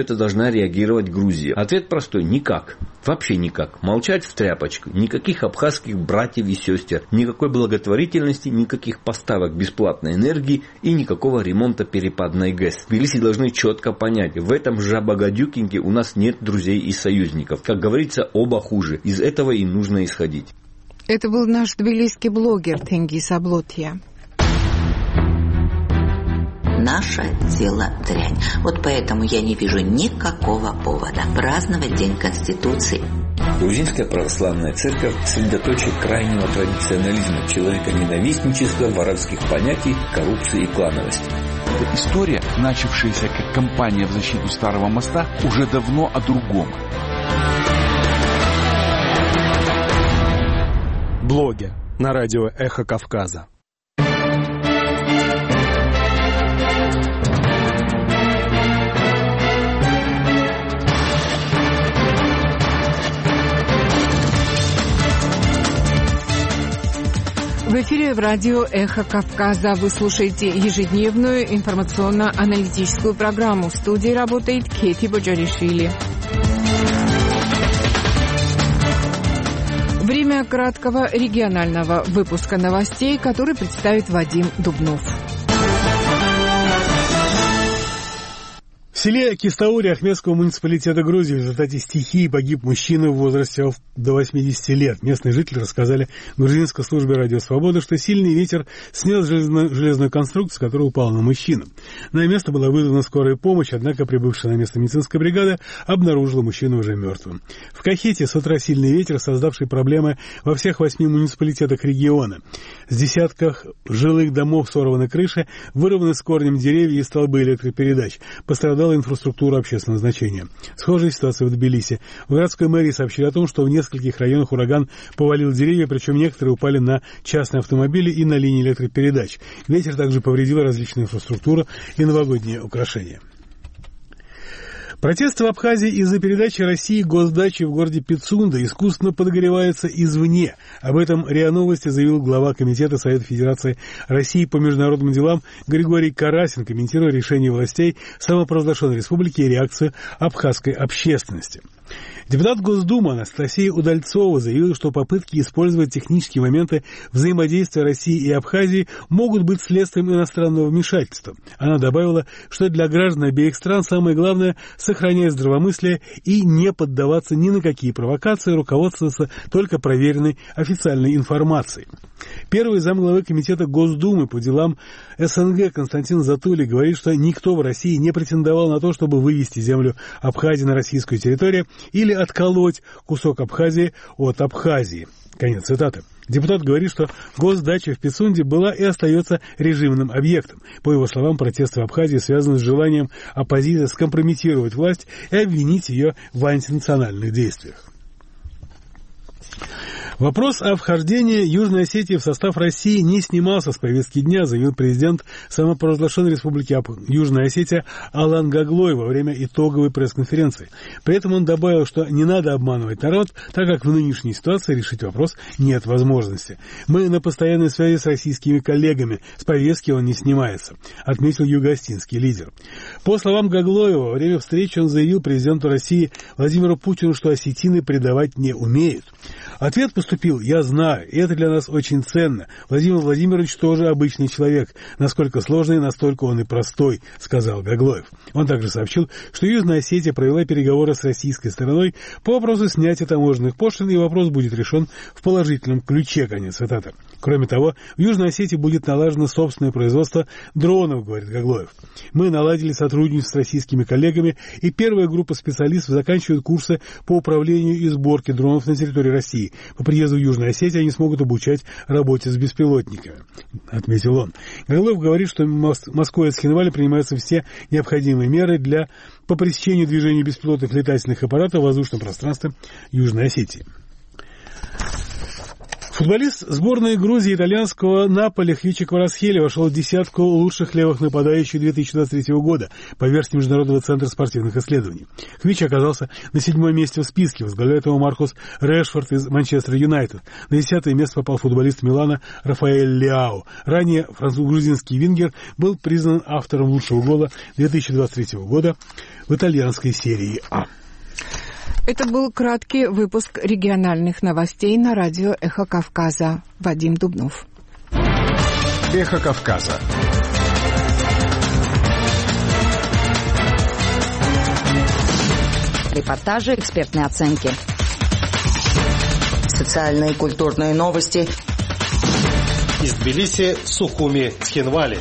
должна реагировать Грузия? Ответ простой – никак. Вообще никак. Молчать в тряпочку. Никаких абхазских братьев и сестер. Никакой благотворительности, никаких поставок бесплатной энергии и никакого ремонта перепадной ГЭС. Тбилиси должны четко понять, в этом жабогадюкинге у нас нет друзей и союзников. Как говорится, оба хуже. Из этого и нужно исходить. Это был наш тбилисский блогер Тенгиз Аблотья. Наше дело дрянь. Вот поэтому я не вижу никакого повода праздновать День Конституции. Грузинская православная церковь – средоточие крайнего традиционализма, человеконенавистничества, воровских понятий, коррупции и клановости. История, начавшаяся как кампания в защиту Старого моста, уже давно о другом. Блоги на радио «Эхо Кавказа». В эфире в радио «Эхо Кавказа» вы слушаете ежедневную информационно-аналитическую программу. В студии работает Кети Боджаришвили. Время краткого регионального выпуска новостей, который представит Вадим Дубнов. В селе Кистаури Ахмедского муниципалитета Грузии в результате стихии погиб мужчина в возрасте до восьмидесяти лет. Местные жители рассказали грузинской службе «Радио Свобода», что сильный ветер снес железную, железную конструкцию, которая упала на мужчину. На место была вызвана скорая помощь, однако прибывшая на место медицинская бригада обнаружила мужчину уже мертвым. В Кахете с утра сильный ветер, создавший проблемы во всех восьми муниципалитетах региона. С десятках жилых домов сорваны крыши, вырваны с корнем деревья и столбы электропередач. Пострадала инфраструктура общественного значения. Схожая ситуация в Тбилиси. В городской мэрии сообщили о том, что в нескольких районах ураган повалил деревья, причем некоторые упали на частные автомобили и на линии электропередач. Ветер также повредил различную инфраструктуру и новогодние украшения. Протесты в Абхазии из-за передачи России госдачи в городе Пицунда искусственно подогреваются извне. Об этом РИА Новости заявил глава Комитета Совета Федерации России по международным делам Григорий Карасин, комментируя решение властей самопровозглашенной республики и реакцию абхазской общественности. Депутат Госдумы Анастасия Удальцова заявила, что попытки использовать технические моменты взаимодействия России и Абхазии могут быть следствием иностранного вмешательства. Она добавила, что для граждан обеих стран самое главное – сохранять здравомыслие и не поддаваться ни на какие провокации, руководствоваться только проверенной официальной информацией. Первый замглавы Комитета Госдумы по делам СНГ Константин Затули говорит, что никто в России не претендовал на то, чтобы вывести землю Абхазии на российскую территорию или отколоть кусок Абхазии от Абхазии. Конец цитаты. Депутат говорит, что госдача в Пицунде была и остается режимным объектом. По его словам, протесты в Абхазии связаны с желанием оппозиции скомпрометировать власть и обвинить ее в антинациональных действиях. Вопрос о вхождении Южной Осетии в состав России не снимался с повестки дня, заявил президент самопровозглашенной республики Южная Осетия Алан Гаглой во время итоговой пресс-конференции. При этом он добавил, что не надо обманывать народ, так как в нынешней ситуации решить вопрос нет возможности. Мы на постоянной связи с российскими коллегами, с повестки он не снимается, отметил югоостинский лидер. По словам Гаглоева, во время встречи он заявил президенту России Владимиру Путину, что осетины предавать не умеют. Ответ поступил: «Я знаю, и это для нас очень ценно. Владимир Владимирович тоже обычный человек. Насколько сложный, настолько он и простой», — сказал Гаглоев. Он также сообщил, что Южная Осетия провела переговоры с российской стороной по вопросу снятия таможенных пошлин, и вопрос будет решен в положительном ключе. Конец цитаты. Кроме того, в Южной Осетии будет налажено собственное производство дронов, говорит Гаглоев. Мы наладили сотрудничество с российскими коллегами, и первая группа специалистов заканчивает курсы по управлению и сборке дронов на территории России. По приезду в Южную Осетию они смогут обучать работе с беспилотниками, отметил он. Гаглоев говорит, что в Москве и Цхинвале принимаются все необходимые меры для по пресечению движения беспилотных летательных аппаратов в воздушном пространстве Южной Осетии. Футболист сборной Грузии итальянского Наполи Хвича Кварацхелия вошел в десятку лучших левых нападающих две тысячи двадцать третьего года по версии Международного центра спортивных исследований. Хвич оказался на седьмом месте в списке, возглавляет его Маркус Решфорд из Манчестер Юнайтед. На десятое место попал футболист Милана Рафаэль Лиао. Ранее француз-грузинский вингер был признан автором лучшего гола две тысячи двадцать третьего года в итальянской серии А. Это был краткий выпуск региональных новостей на радио «Эхо Кавказа». Вадим Дубнов. «Эхо Кавказа». Репортажи, экспертные оценки. Социальные и культурные новости. Из Тбилиси, Сухуми, Цхинвали.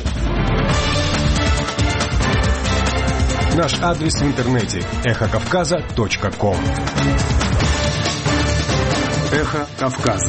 Наш адрес в интернете эхо кавказа точка ком. Эхо Кавказа.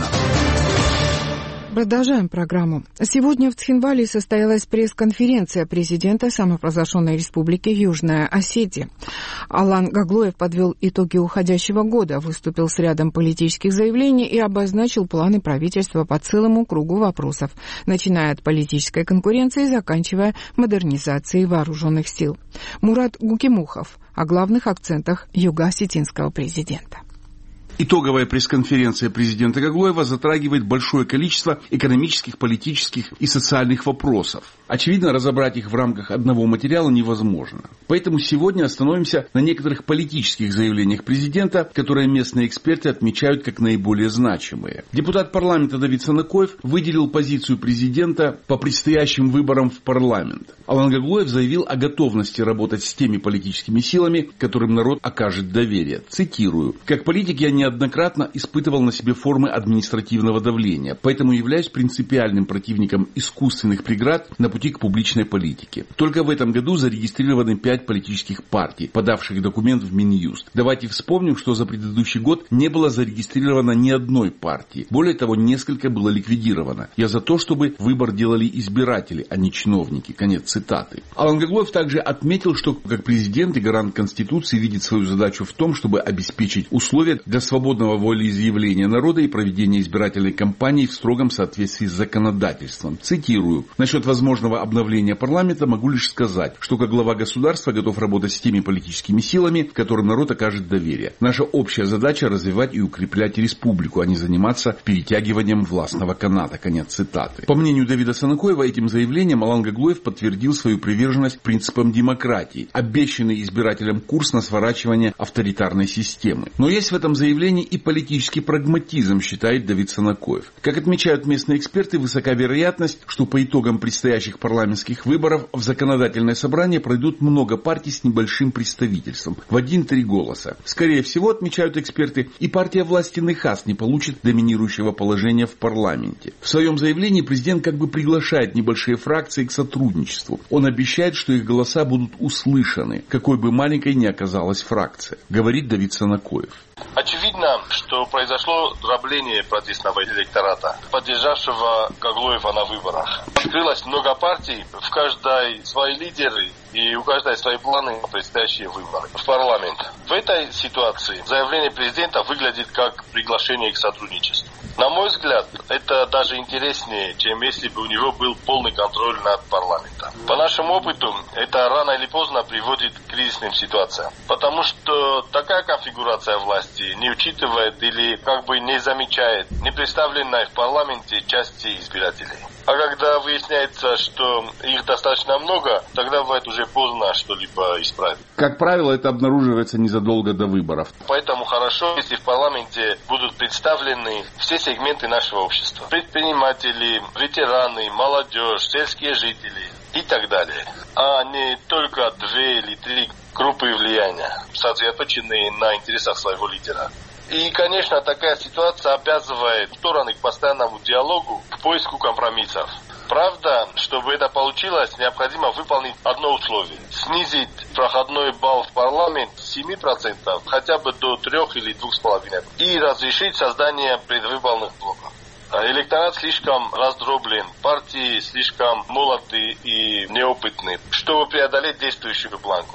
Продолжаем программу. Сегодня в Цхинвале состоялась пресс-конференция президента самопровозглашенной республики Южная Осетия. Алан Гаглоев подвел итоги уходящего года, выступил с рядом политических заявлений и обозначил планы правительства по целому кругу вопросов, начиная от политической конкуренции и заканчивая модернизацией вооруженных сил. Мурат Гукимухов о главных акцентах юго-осетинского президента. Итоговая пресс-конференция президента Гаглоева затрагивает большое количество экономических, политических и социальных вопросов. Очевидно, разобрать их в рамках одного материала невозможно. Поэтому сегодня остановимся на некоторых политических заявлениях президента, которые местные эксперты отмечают как наиболее значимые. Депутат парламента Давид Санакоев выделил позицию президента по предстоящим выборам в парламент. Алан Гаглоев заявил о готовности работать с теми политическими силами, которым народ окажет доверие. Цитирую: «Как политик я неоднократно испытывал на себе формы административного давления, поэтому являюсь принципиальным противником искусственных преград на пути к публичной политике. Только в этом году зарегистрированы пять политических партий, подавших документ в Минюст. Давайте вспомним, что за предыдущий год не было зарегистрировано ни одной партии. Более того, несколько было ликвидировано. Я за то, чтобы выбор делали избиратели, а не чиновники». Конец цитаты. Алан Гаглоев также отметил, что как президент и гарант Конституции видит свою задачу в том, чтобы обеспечить условия для свободного волеизъявления народа и проведения избирательной кампании в строгом соответствии с законодательством. Цитирую: «Насчет возможного обновления парламента могу лишь сказать, что как глава государства готов работать с теми политическими силами, которым народ окажет доверие. Наша общая задача — развивать и укреплять республику, а не заниматься перетягиванием властного каната». Конец цитаты. По мнению Давида Санакоева, этим заявлением Алан Гаглоев подтвердил свою приверженность принципам демократии, обещанный избирателям курс на сворачивание авторитарной системы. Но есть в этом заявлении и политический прагматизм, считает Давид Санакоев. Как отмечают местные эксперты, высока вероятность, что по итогам предстоящих парламентских выборов в законодательное собрание пройдут много партий с небольшим представительством, в один-три голоса. Скорее всего, отмечают эксперты, и партия власти Нехас не получит доминирующего положения в парламенте. В своем заявлении президент как бы приглашает небольшие фракции к сотрудничеству. Он обещает, что их голоса будут услышаны, какой бы маленькой ни оказалась фракция, говорит Давид Санакоев. Очевидно, что произошло дробление протестного электората, поддержавшего Гаглоева на выборах. Открылось много партий, в каждой свои лидеры и у каждой свои планы на предстоящие выборы в парламент. В этой ситуации заявление президента выглядит как приглашение к сотрудничеству. На мой взгляд, это даже интереснее, чем если бы у него был полный контроль над парламентом. По нашему опыту, это рано или поздно приводит к кризисным ситуациям, потому что такая конфигурация власти не учитывает или как бы не замечает не представленной в парламенте части избирателей. А когда выясняется, что их достаточно много, тогда бывает уже поздно что-либо исправить. Как правило, это обнаруживается незадолго до выборов. Поэтому хорошо, если в парламенте будут представлены все сегменты нашего общества. Предприниматели, ветераны, молодежь, сельские жители и так далее. А не только две или три группы влияния, сосредоточенные на интересах своего лидера. И, конечно, такая ситуация обязывает стороны к постоянному диалогу, к поиску компромиссов. Правда, чтобы это получилось, необходимо выполнить одно условие. Снизить проходной балл в парламент с семи процентов хотя бы до трёх или двух с половиной процентов. И разрешить создание предвыборных блоков. Электорат слишком раздроблен, партии слишком молоды и неопытны, чтобы преодолеть действующую планку.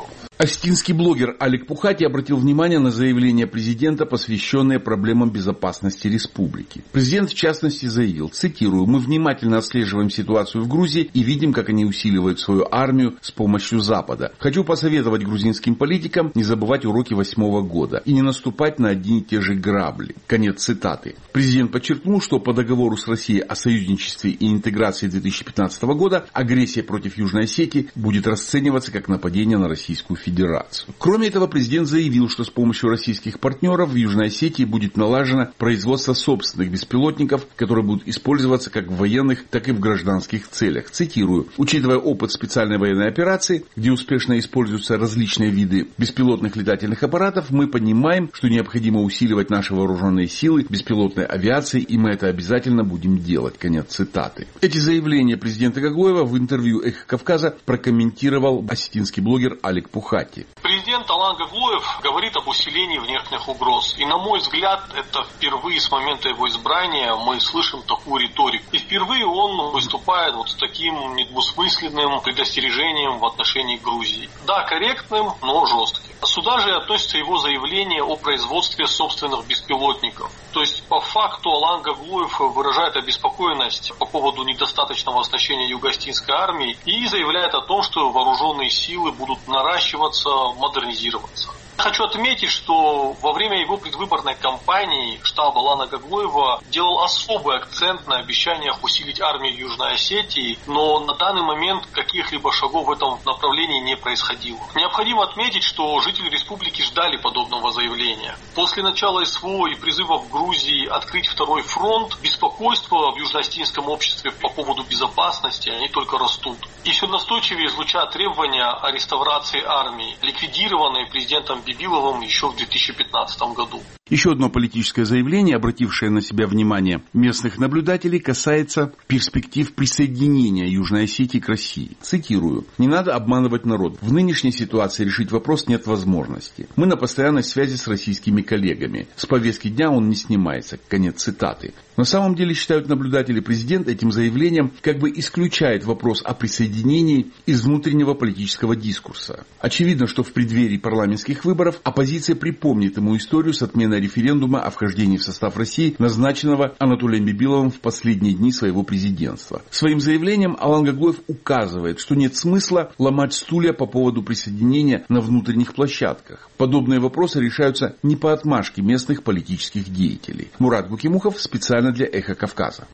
Осетинский блогер Алик Пухати обратил внимание на заявление президента, посвященное проблемам безопасности республики. Президент, в частности, заявил, цитирую, «Мы внимательно отслеживаем ситуацию в Грузии и видим, как они усиливают свою армию с помощью Запада. Хочу посоветовать грузинским политикам не забывать уроки восьмого года и не наступать на одни и те же грабли». Конец цитаты. Президент подчеркнул, что по договору с Россией о союзничестве и интеграции две тысячи пятнадцатого года агрессия против Южной Осетии будет расцениваться как нападение на Российскую Федерацию. Федерацию. Кроме этого, президент заявил, что с помощью российских партнеров в Южной Осетии будет налажено производство собственных беспилотников, которые будут использоваться как в военных, так и в гражданских целях. Цитирую. «Учитывая опыт специальной военной операции, где успешно используются различные виды беспилотных летательных аппаратов, мы понимаем, что необходимо усиливать наши вооруженные силы беспилотной авиации, и мы это обязательно будем делать». Конец цитаты. Эти заявления президента Гаглоева в интервью «Эхо Кавказа» прокомментировал осетинский блогер Алик Пухати. Президент Алан Гаглоев говорит об усилении внешних угроз. И, на мой взгляд, это впервые с момента его избрания мы слышим такую риторику. И впервые он выступает вот с таким недвусмысленным предостережением в отношении Грузии. Да, корректным, но жестким. Сюда же относится его заявление о производстве собственных беспилотников. То есть, по факту, Алан Гаглоев выражает обеспокоенность по поводу недостаточного оснащения юго-осетинской армии и заявляет о том, что вооруженные силы будут наращиваться, модернизироваться. Хочу отметить, что во время его предвыборной кампании штаб Алана Гаглоева делал особый акцент на обещаниях усилить армию Южной Осетии, но на данный момент каких-либо шагов в этом направлении не происходило. Необходимо отметить, что жители республики ждали подобного заявления. После начала СВО и призыва в Грузии открыть второй фронт, беспокойство в южно-осетинском обществе по поводу безопасности, они только растут. И все настойчивее звучат требования о реставрации армии, ликвидированной президентом Бибиловым еще в две тысячи пятнадцатом году. Еще одно политическое заявление, обратившее на себя внимание местных наблюдателей, касается перспектив присоединения Южной Осетии к России. Цитирую. «Не надо обманывать народ. В нынешней ситуации решить вопрос нет возможности. Мы на постоянной связи с российскими коллегами. С повестки дня он не снимается». Конец цитаты. На самом деле, считают наблюдатели, президент этим заявлением как бы исключает вопрос о присоединении из внутреннего политического дискурса. Очевидно, что в преддверии парламентских выборов оппозиция припомнит ему историю с отменой референдума о вхождении в состав России, назначенного Анатолием Бибиловым в последние дни своего президентства. Своим заявлением Алан Гаглоев указывает, что нет смысла ломать стулья по поводу присоединения на внутренних площадках. Подобные вопросы решаются не по отмашке местных политических деятелей. Мурат Гукимухов специально для «Эхо Кавказа».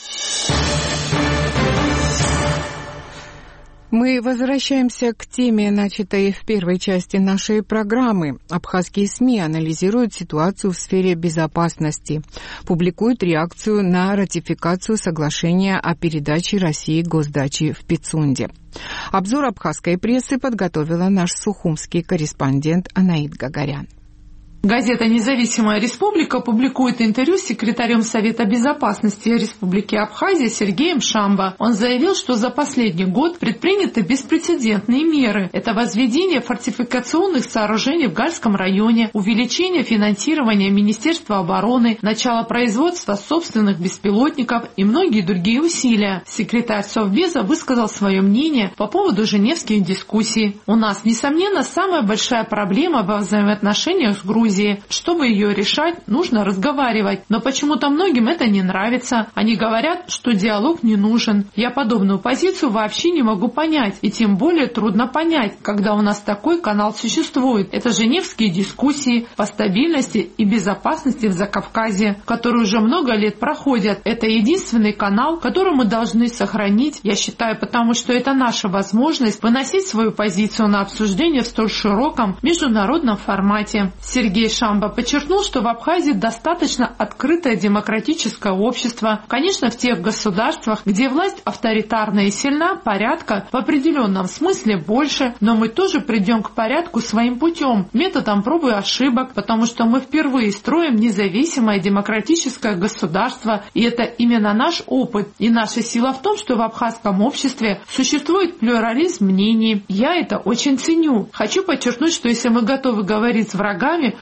Мы возвращаемся к теме, начатой в первой части нашей программы. Абхазские СМИ анализируют ситуацию в сфере безопасности, публикуют реакцию на ратификацию соглашения о передаче России госдачи в Пицунде. Обзор абхазской прессы подготовила наш сухумский корреспондент Анаит Гагарян. Газета «Независимая республика» публикует интервью с секретарем Совета безопасности Республики Абхазия Сергеем Шамбо. Он заявил, что за последний год предприняты беспрецедентные меры. Это возведение фортификационных сооружений в Гальском районе, увеличение финансирования Министерства обороны, начало производства собственных беспилотников и многие другие усилия. Секретарь Совбеза высказал свое мнение по поводу женевских дискуссий. «У нас, несомненно, самая большая проблема во взаимоотношениях с Грузией. Чтобы ее решать, нужно разговаривать. Но почему-то многим это не нравится. Они говорят, что диалог не нужен. Я подобную позицию вообще не могу понять. И тем более трудно понять, когда у нас такой канал существует. Это женевские дискуссии по стабильности и безопасности в Закавказье, которые уже много лет проходят. Это единственный канал, который мы должны сохранить, я считаю, потому что это наша возможность выносить свою позицию на обсуждение в столь широком международном формате». Сергей Шамбо подчеркнул, что в Абхазии достаточно открытое демократическое общество. Конечно, в тех государствах, где власть авторитарная и сильна, порядка в определенном смысле больше, но мы тоже придем к порядку своим путем, методом проб и ошибок, потому что мы впервые строим независимое демократическое государство, и это именно наш опыт. И наша сила в том, что в абхазском обществе существует плюрализм мнений. Я это очень ценю. Хочу подчеркнуть, что если мы готовы говорить с врагами, то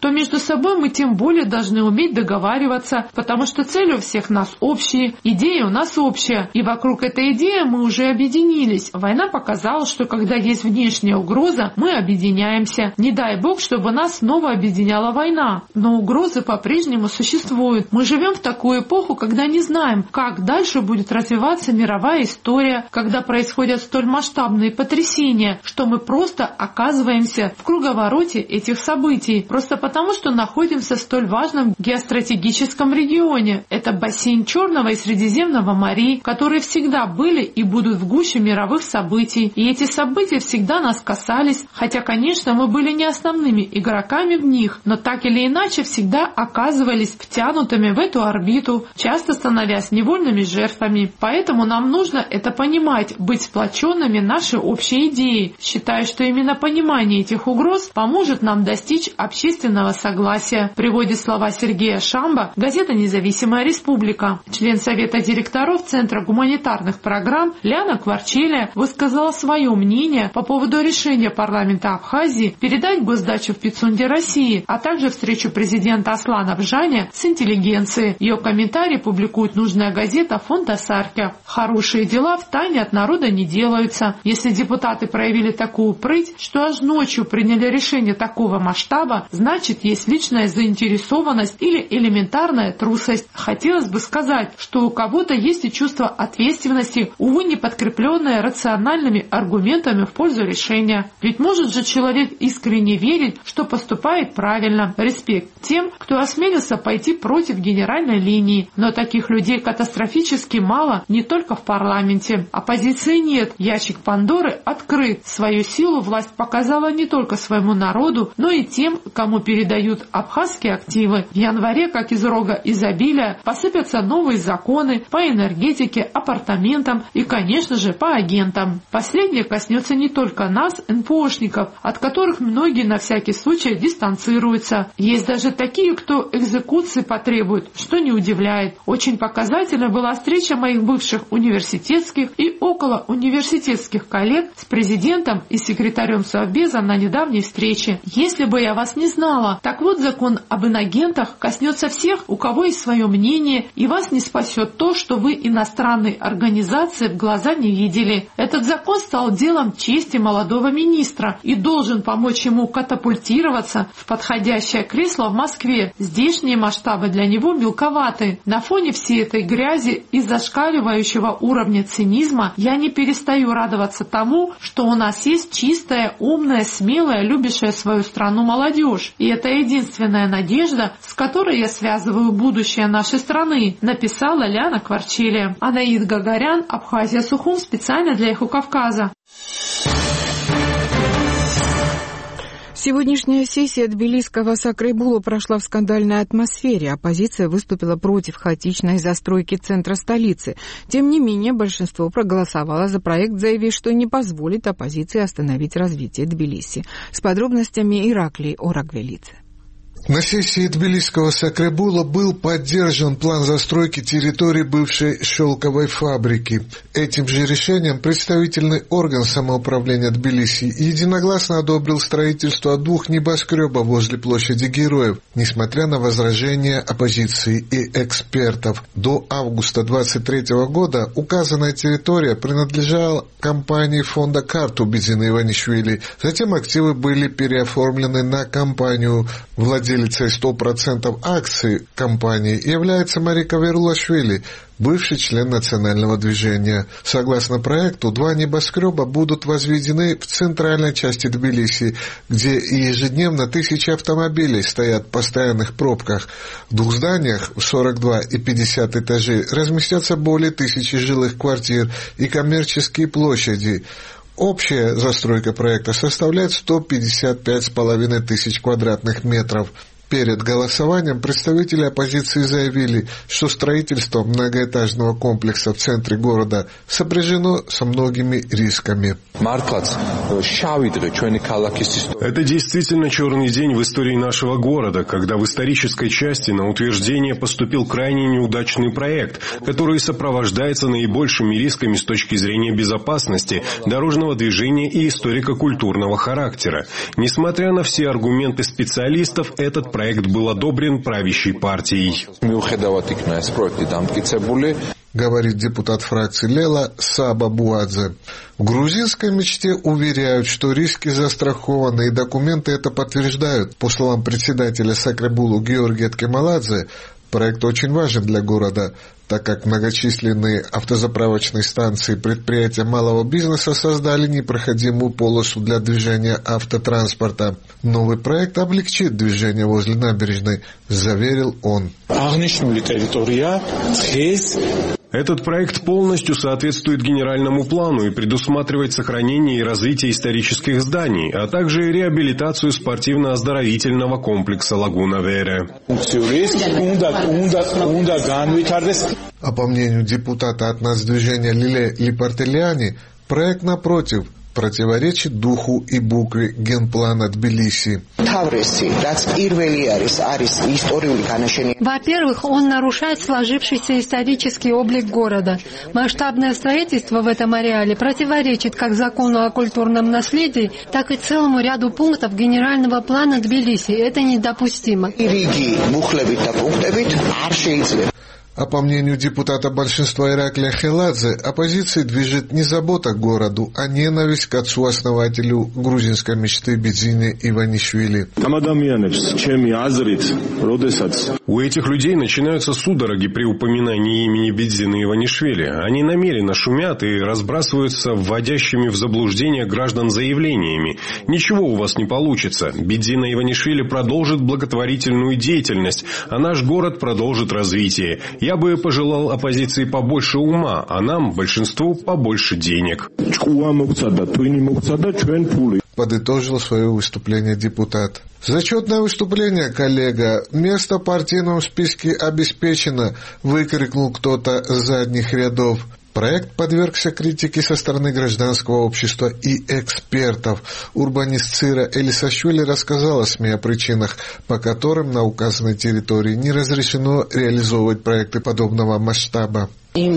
то между собой мы тем более должны уметь договариваться, потому что цели у всех нас общие, идея у нас общая, и вокруг этой идеи мы уже объединились. Война показала, что когда есть внешняя угроза, мы объединяемся. Не дай бог, чтобы нас снова объединяла война. Но угрозы по-прежнему существуют. Мы живем в такую эпоху, когда не знаем, как дальше будет развиваться мировая история, когда происходят столь масштабные потрясения, что мы просто оказываемся в круговороте этих событий, просто потому, что находимся в столь важном геостратегическом регионе. Это бассейн Черного и Средиземного морей, которые всегда были и будут в гуще мировых событий. И эти события всегда нас касались, хотя, конечно, мы были не основными игроками в них, но так или иначе всегда оказывались втянутыми в эту орбиту, часто становясь невольными жертвами. Поэтому нам нужно это понимать, быть сплоченными нашей общей идеей. Считаю, что именно понимание этих угроз поможет нам достичь общественного согласия. Приводит слова Сергея Шамба, газета «Независимая республика». Член Совета директоров Центра гуманитарных программ Ляна Кварчелия высказала свое мнение по поводу решения парламента Абхазии передать госдачу в Пицунде России, а также встречу президента Аслана Бжаня с интеллигенцией. Ее комментарий публикует нужная газета «Фонд Асаркя». Хорошие дела в тайне от народа не делаются. Если депутаты проявили такую прыть, что аж ночью приняли решение такого масштаба, значит, есть личная заинтересованность или элементарная трусость. Хотелось бы сказать, что у кого-то есть и чувство ответственности, увы, не подкрепленное рациональными аргументами в пользу решения. Ведь может же человек искренне верить, что поступает правильно. Респект тем, кто осмелился пойти против генеральной линии. Но таких людей катастрофически мало не только в парламенте. Оппозиции нет. Ящик Пандоры открыт. Свою силу власть показала не только своему народу, но и тем, кому передают абхазские активы. В январе, как из рога изобилия, посыпятся новые законы по энергетике, апартаментам и, конечно же, по агентам. Последнее коснется не только нас, эн пэ о-шников, от которых многие на всякий случай дистанцируются. Есть даже такие, кто экзекуции потребует, что не удивляет. Очень показательна была встреча моих бывших университетских и околоуниверситетских коллег с президентом и секретарем Совбеза на недавней встрече. Если бы я вас не знала, так вот закон об инагентах коснется всех, у кого есть свое мнение, и вас не спасет то, что вы иностранной организации в глаза не видели. Этот закон стал делом чести молодого министра и должен помочь ему катапультироваться в подходящее кресло в Москве. Здешние масштабы для него мелковаты. На фоне всей этой грязи и зашкаливающего уровня цинизма я не перестаю радоваться тому, что у нас есть чистая, умная, смелая, любящая свою страну молодежь. И это единственная надежда, с которой я связываю будущее нашей страны, написала Ляна Кварчелия. Анаид Гагарян, Абхазия, Сухум, специально для Эхо Кавказа. Сегодняшняя сессия тбилисского Сакребула прошла в скандальной атмосфере. Оппозиция выступила против хаотичной застройки центра столицы. Тем не менее, большинство проголосовало за проект, заявив, что не позволит оппозиции остановить развитие Тбилиси. С подробностями Ираклий Орагвелидзе. На сессии тбилисского Сакребула был поддержан план застройки территории бывшей шелковой фабрики. Этим же решением представительный орган самоуправления Тбилиси единогласно одобрил строительство двух небоскребов возле площади Героев, несмотря на возражения оппозиции и экспертов. До августа двадцать третьего года указанная территория принадлежала компании фонда «Карту» Бедзина Иванишвили. Затем активы были переоформлены на компанию. Владелицей сто процентов акций компании является Марика Верлашвили, бывший член национального движения. Согласно проекту, два небоскреба будут возведены в центральной части Тбилиси, где ежедневно тысячи автомобилей стоят в постоянных пробках. В двух зданиях в сорок два и пятьдесят этажей разместятся более тысячи жилых квартир и коммерческие площади. Общая застройка проекта составляет сто пятьдесят пять с половиной тысяч квадратных метров. Перед голосованием представители оппозиции заявили, что строительство многоэтажного комплекса в центре города сопряжено со многими рисками. Это действительно черный день в истории нашего города, когда в исторической части на утверждение поступил крайне неудачный проект, который сопровождается наибольшими рисками с точки зрения безопасности, дорожного движения и историко-культурного характера. Несмотря на все аргументы специалистов, этот проект проект был одобрен правящей партией. Говорит депутат фракции Лела Саба Буадзе. В грузинской мечте уверяют, что риски застрахованы, и документы это подтверждают. По словам председателя Сакрабулу Георгия Ткемаладзе, проект очень важен для города, так как многочисленные автозаправочные станции предприятия малого бизнеса создали непроходимую полосу для движения автотранспорта. Новый проект облегчит движение возле набережной, заверил он. Этот проект полностью соответствует генеральному плану и предусматривает сохранение и развитие исторических зданий, а также реабилитацию спортивно-оздоровительного комплекса Лагуна Вере. А по мнению депутата от нацдвижения Лиле Липартеляни, проект, напротив, противоречит духу и букве генплана Тбилиси. Во-первых, он нарушает сложившийся исторический облик города. Масштабное строительство в этом ареале противоречит как закону о культурном наследии, так и целому ряду пунктов генерального плана Тбилиси. Это недопустимо. А по мнению депутата большинства Ираклия Хеладзе, оппозиция движет не забота к городу, а ненависть к отцу-основателю грузинской мечты Бидзине Иванишвили. У этих людей начинаются судороги при упоминании имени Бидзины Иванишвили. Они намеренно шумят и разбрасываются вводящими в заблуждение граждан заявлениями. Ничего у вас не получится. Бидзина Иванишвили продолжит благотворительную деятельность, а наш город продолжит развитие. Я бы пожелал оппозиции побольше ума, а нам, большинству, побольше денег. Подытожил свое выступление депутат. Зачетное выступление, коллега. Место в партийном списке обеспечено, выкрикнул кто-то с задних рядов. Проект подвергся критике со стороны гражданского общества и экспертов. Урбанист Цира Элисашвили рассказала СМИ о причинах, по которым на указанной территории не разрешено реализовывать проекты подобного масштаба.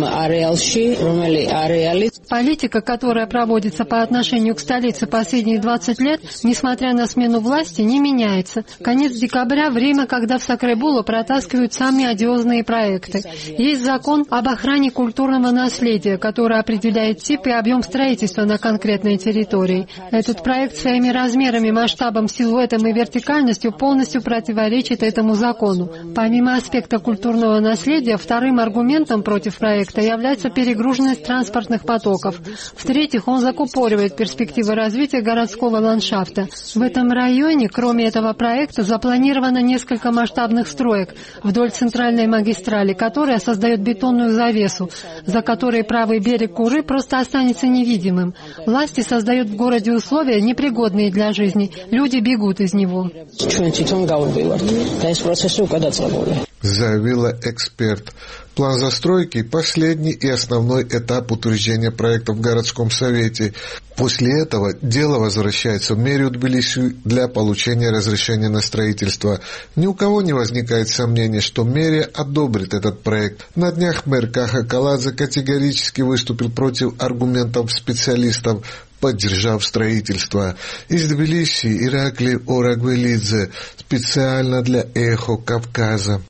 Политика, которая проводится по отношению к столице последние двадцать лет, несмотря на смену власти, не меняется. Конец декабря – время, когда в Сакрабулу протаскивают самые одиозные проекты. Есть закон об охране культурного наследия, который определяет тип и объем строительства на конкретной территории. Этот проект своими размерами, масштабом, силуэтом и вертикальностью полностью противоречит этому закону. Помимо аспекта культурного наследия, вторым аргументом против проекта проекта является перегруженность транспортных потоков. В-третьих, он закупоривает перспективы развития городского ландшафта. В этом районе, кроме этого проекта, запланировано несколько масштабных строек вдоль центральной магистрали, которая создает бетонную завесу, за которой правый берег Куры просто останется невидимым. Власти создают в городе условия, непригодные для жизни. Люди бегут из него. Заявила эксперт. План застройки – последний и основной этап утверждения проекта в городском совете. После этого дело возвращается в мэрию Тбилиси для получения разрешения на строительство. Ни у кого не возникает сомнения, что мэрия одобрит этот проект. На днях мэр Каха Каладзе категорически выступил против аргументов специалистов, поддержав строительство. Из Тбилиси Ираклий Орагвелидзе специально для «Эхо Кавказа».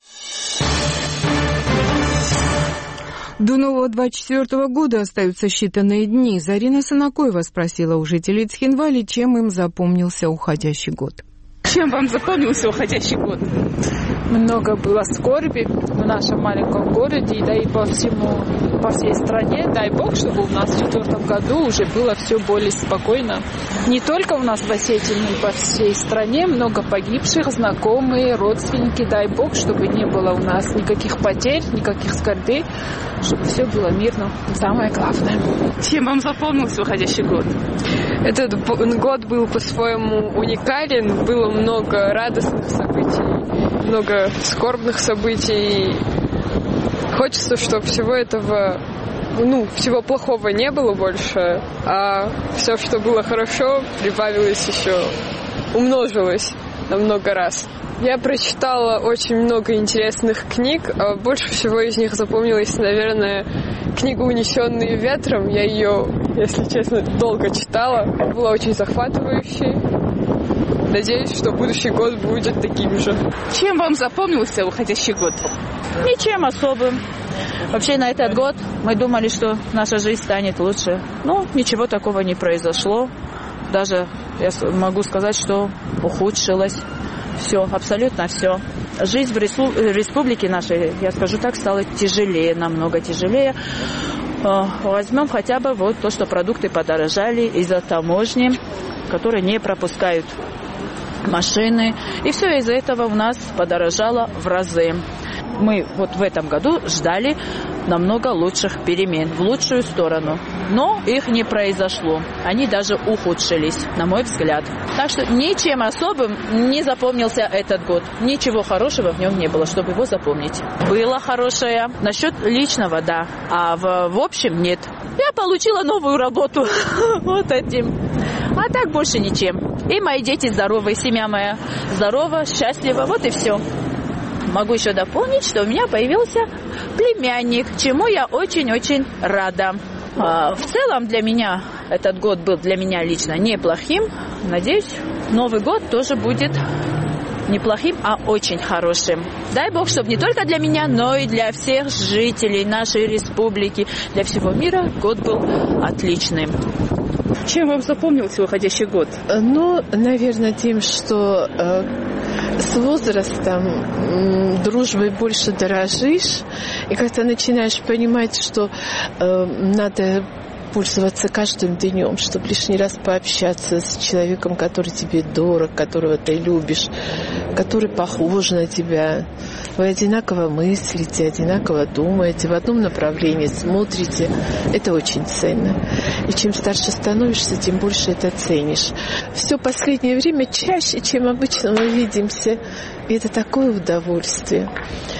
До нового двадцать четвёртого года остаются считанные дни. Зарина Санакоева спросила у жителей Цхинвали, чем им запомнился уходящий год. Чем вам запомнился уходящий год? Много было скорби в нашем маленьком городе, да и по всему, по всей стране. Дай Бог, чтобы у нас в четвертом году уже было все более спокойно. Не только у нас в Осетии, но и по всей стране. Много погибших, знакомые, родственники. Дай Бог, чтобы не было у нас никаких потерь, никаких скорбей, чтобы все было мирно. Самое главное. Чем вам запомнился уходящий год? Этот год был по-своему уникален. Было много радостных событий, много скорбных событий. Хочется, чтобы всего этого, ну, всего плохого не было больше, а все, что было хорошо, прибавилось еще, умножилось на много раз. Я прочитала очень много интересных книг. Больше всего из них запомнилась, наверное, книга «Унесенные ветром». Я ее, если честно, долго читала. Была очень захватывающей. надеюсь, что будущий год будет таким же. Чем вам запомнился уходящий год? Ничем особым. Вообще на этот год мы думали, что наша жизнь станет лучше. Но ничего такого не произошло. Даже я могу сказать, что ухудшилось. Все, абсолютно все. Жизнь в республике нашей, я скажу так, стала тяжелее, намного тяжелее. Возьмем хотя бы вот то, что продукты подорожали из-за таможни, которые не пропускают машины. И все из-за этого у нас подорожало в разы. Мы вот в этом году ждали намного лучших перемен, в лучшую сторону. Но их не произошло. Они даже ухудшились, на мой взгляд. Так что ничем особым не запомнился этот год. Ничего хорошего в нем не было, чтобы его запомнить. Было хорошее. Насчет личного, да. А в, в общем, нет. Я получила новую работу. Вот этим. А так больше ничем. И мои дети здоровы, семья моя здорова, счастлива. Вот и все. Могу еще дополнить, что у меня появился племянник, чему я очень-очень рада. В целом для меня этот год был для меня лично неплохим. Надеюсь, Новый год тоже будет неплохим, а очень хорошим. Дай Бог, чтобы не только для меня, но и для всех жителей нашей республики, для всего мира год был отличным. Чем вам запомнился уходящий год? Ну, наверное, тем, что э, с возрастом э, дружбой больше дорожишь, и как-то начинаешь понимать, что э, надо пользоваться каждым днем, чтобы лишний раз пообщаться с человеком, который тебе дорог, которого ты любишь, который похож на тебя. Вы одинаково мыслите, одинаково думаете, в одном направлении смотрите. Это очень ценно. И чем старше становишься, тем больше это ценишь. Все последнее время чаще, чем обычно мы видимся. И это такое удовольствие.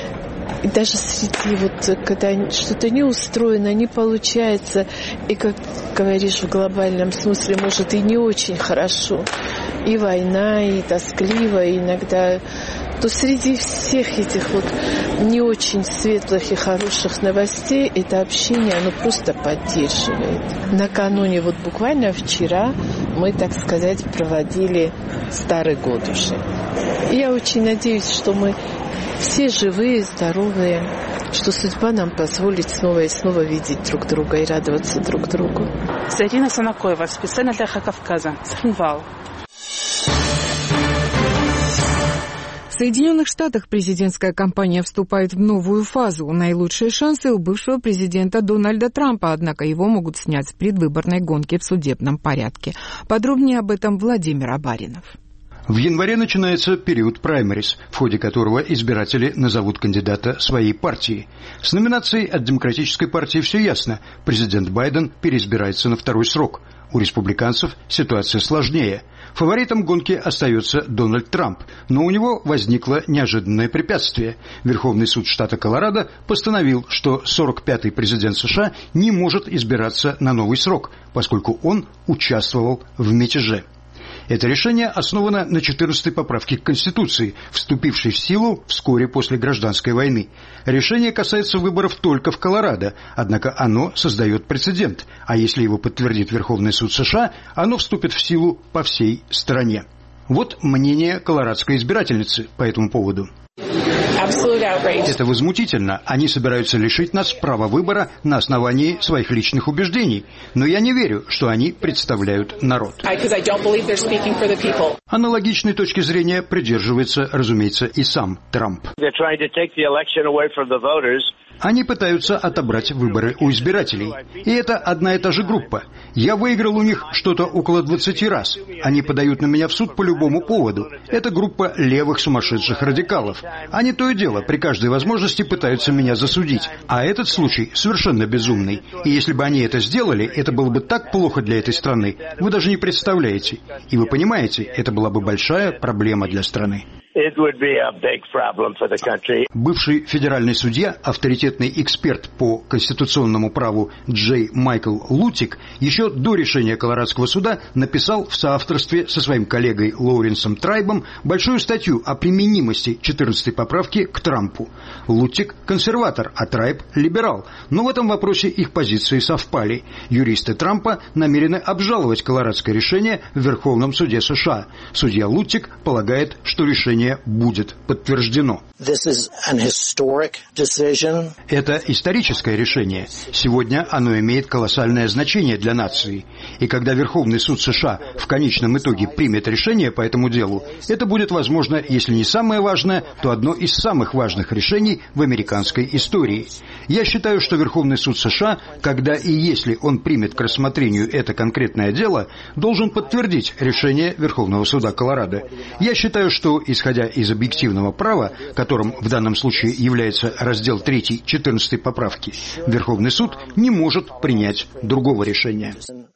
И даже среди, вот, когда что-то не устроено, не получается, и, как говоришь, в глобальном смысле, может, и не очень хорошо, и война, и тоскливо, и иногда, то среди всех этих вот не очень светлых и хороших новостей это общение, оно просто поддерживает. Накануне, вот буквально вчера, мы, так сказать, проводили Старый год уже. И я очень надеюсь, что мы все живые, здоровые, что судьба нам позволит снова и снова видеть друг друга и радоваться друг другу. Зарина Санакоева, специально для Эхо Кавказа, Цхинвал. В Соединенных Штатах президентская кампания вступает в новую фазу. Наилучшие шансы у бывшего президента Дональда Трампа, однако его могут снять с предвыборной гонки в судебном порядке. Подробнее об этом Владимир Абаринов. В январе начинается период праймерис, в ходе которого избиратели назовут кандидата своей партии. С номинацией от Демократической партии все ясно. Президент Байден переизбирается на второй срок. У республиканцев ситуация сложнее. Фаворитом гонки остается Дональд Трамп, но у него возникло неожиданное препятствие. Верховный суд штата Колорадо постановил, что сорок пятый президент США не может избираться на новый срок, поскольку он участвовал в мятеже. Это решение основано на четырнадцатой поправке к Конституции, вступившей в силу вскоре после гражданской войны. Решение касается выборов только в Колорадо, однако оно создает прецедент, а если его подтвердит Верховный суд США, оно вступит в силу по всей стране. Вот мнение колорадской избирательницы по этому поводу. Это возмутительно. Они собираются лишить нас права выбора на основании своих личных убеждений. Но я не верю, что они представляют народ. Аналогичной точки зрения придерживается, разумеется, и сам Трамп. Они пытаются отобрать выборы у избирателей. И это одна и та же группа. Я выиграл у них что-то около двадцати раз. Они подают на меня в суд по любому поводу. Это группа левых сумасшедших радикалов. Они то и дело при каждой возможности пытаются меня засудить. А этот случай совершенно безумный. И если бы они это сделали, это было бы так плохо для этой страны. Вы даже не представляете. И вы понимаете, это была бы большая проблема для страны. it would be a big problem for the country. Бывший федеральный судья, авторитетный эксперт по конституционному праву Джей Майкл Лутик еще до решения Колорадского суда написал в соавторстве со своим коллегой Лоуренсом Трайбом большую статью о применимости четырнадцатой поправки к Трампу. Лутик – консерватор, а Трайб – либерал, но в этом вопросе их позиции совпали. Юристы Трампа намерены обжаловать колорадское решение в Верховном суде США. Судья Лутик полагает, что решение будет подтверждено. Это историческое решение. Сегодня оно имеет колоссальное значение для нации. И когда Верховный суд США в конечном итоге примет решение по этому делу, это будет, возможно, если не самое важное, то одно из самых важных решений в американской истории. Я считаю, что Верховный суд США, когда и если он примет к рассмотрению это конкретное дело, должен подтвердить решение Верховного суда Колорадо. Я считаю, что, исходя из объективного права, которым в данном случае является раздел три четырнадцатой поправки, Верховный суд не может принять другого решения.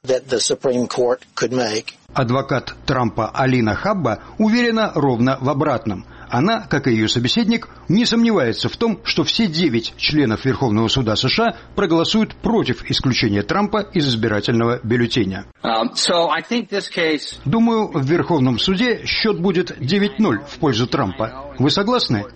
Адвокат Трампа Алина Хабба уверена ровно в обратном. Она, как и ее собеседник, не сомневается в том, что все девять членов Верховного суда США проголосуют против исключения Трампа из избирательного бюллетеня. Um, so I think this case... Думаю, в Верховном суде счет будет девять ноль в пользу Трампа. Вы согласны?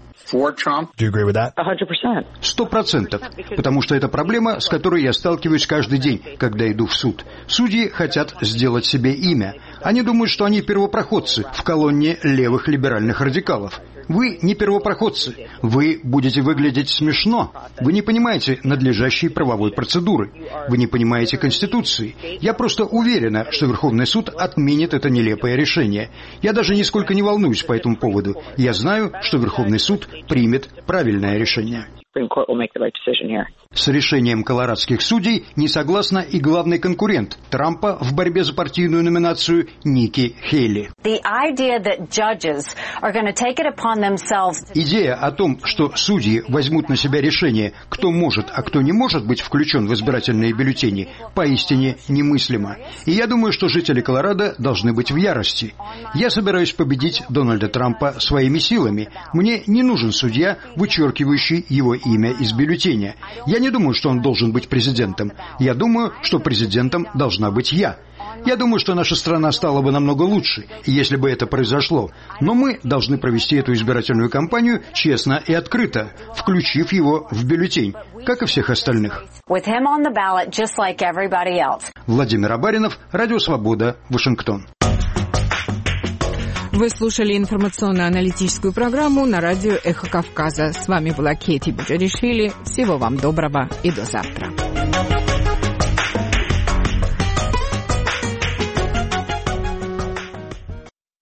Сто процентов. Потому что это проблема, с которой я сталкиваюсь каждый день, когда иду в суд. Судьи хотят сделать себе имя. Они думают, что они первопроходцы в колонне левых либеральных радикалов. Вы не первопроходцы. Вы будете выглядеть смешно. Вы не понимаете надлежащей правовой процедуры. Вы не понимаете Конституции. Я просто уверена, что Верховный суд отменит это нелепое решение. Я даже нисколько не волнуюсь по этому поводу. Я знаю, что Верховный суд примет правильное решение. С решением колорадских судей не согласна и главный конкурент Трампа в борьбе за партийную номинацию Ники Хейли. Идея о том, что судьи возьмут на себя решение, кто может, а кто не может быть включен в избирательные бюллетени, поистине немыслима. И я думаю, что жители Колорадо должны быть в ярости. Я собираюсь победить Дональда Трампа своими силами. Мне не нужен судья, вычеркивающий его имя из бюллетеня. Я не думаю, что он должен быть президентом. Я думаю, что президентом должна быть я. Я думаю, что наша страна стала бы намного лучше, если бы это произошло. Но мы должны провести эту избирательную кампанию честно и открыто, включив его в бюллетень, как и всех остальных. Владимир Абаринов, Радио Свобода, Вашингтон. Вы слушали информационно-аналитическую программу на радио «Эхо Кавказа». С вами была Кети Буджаришвили. Всего вам доброго и до завтра.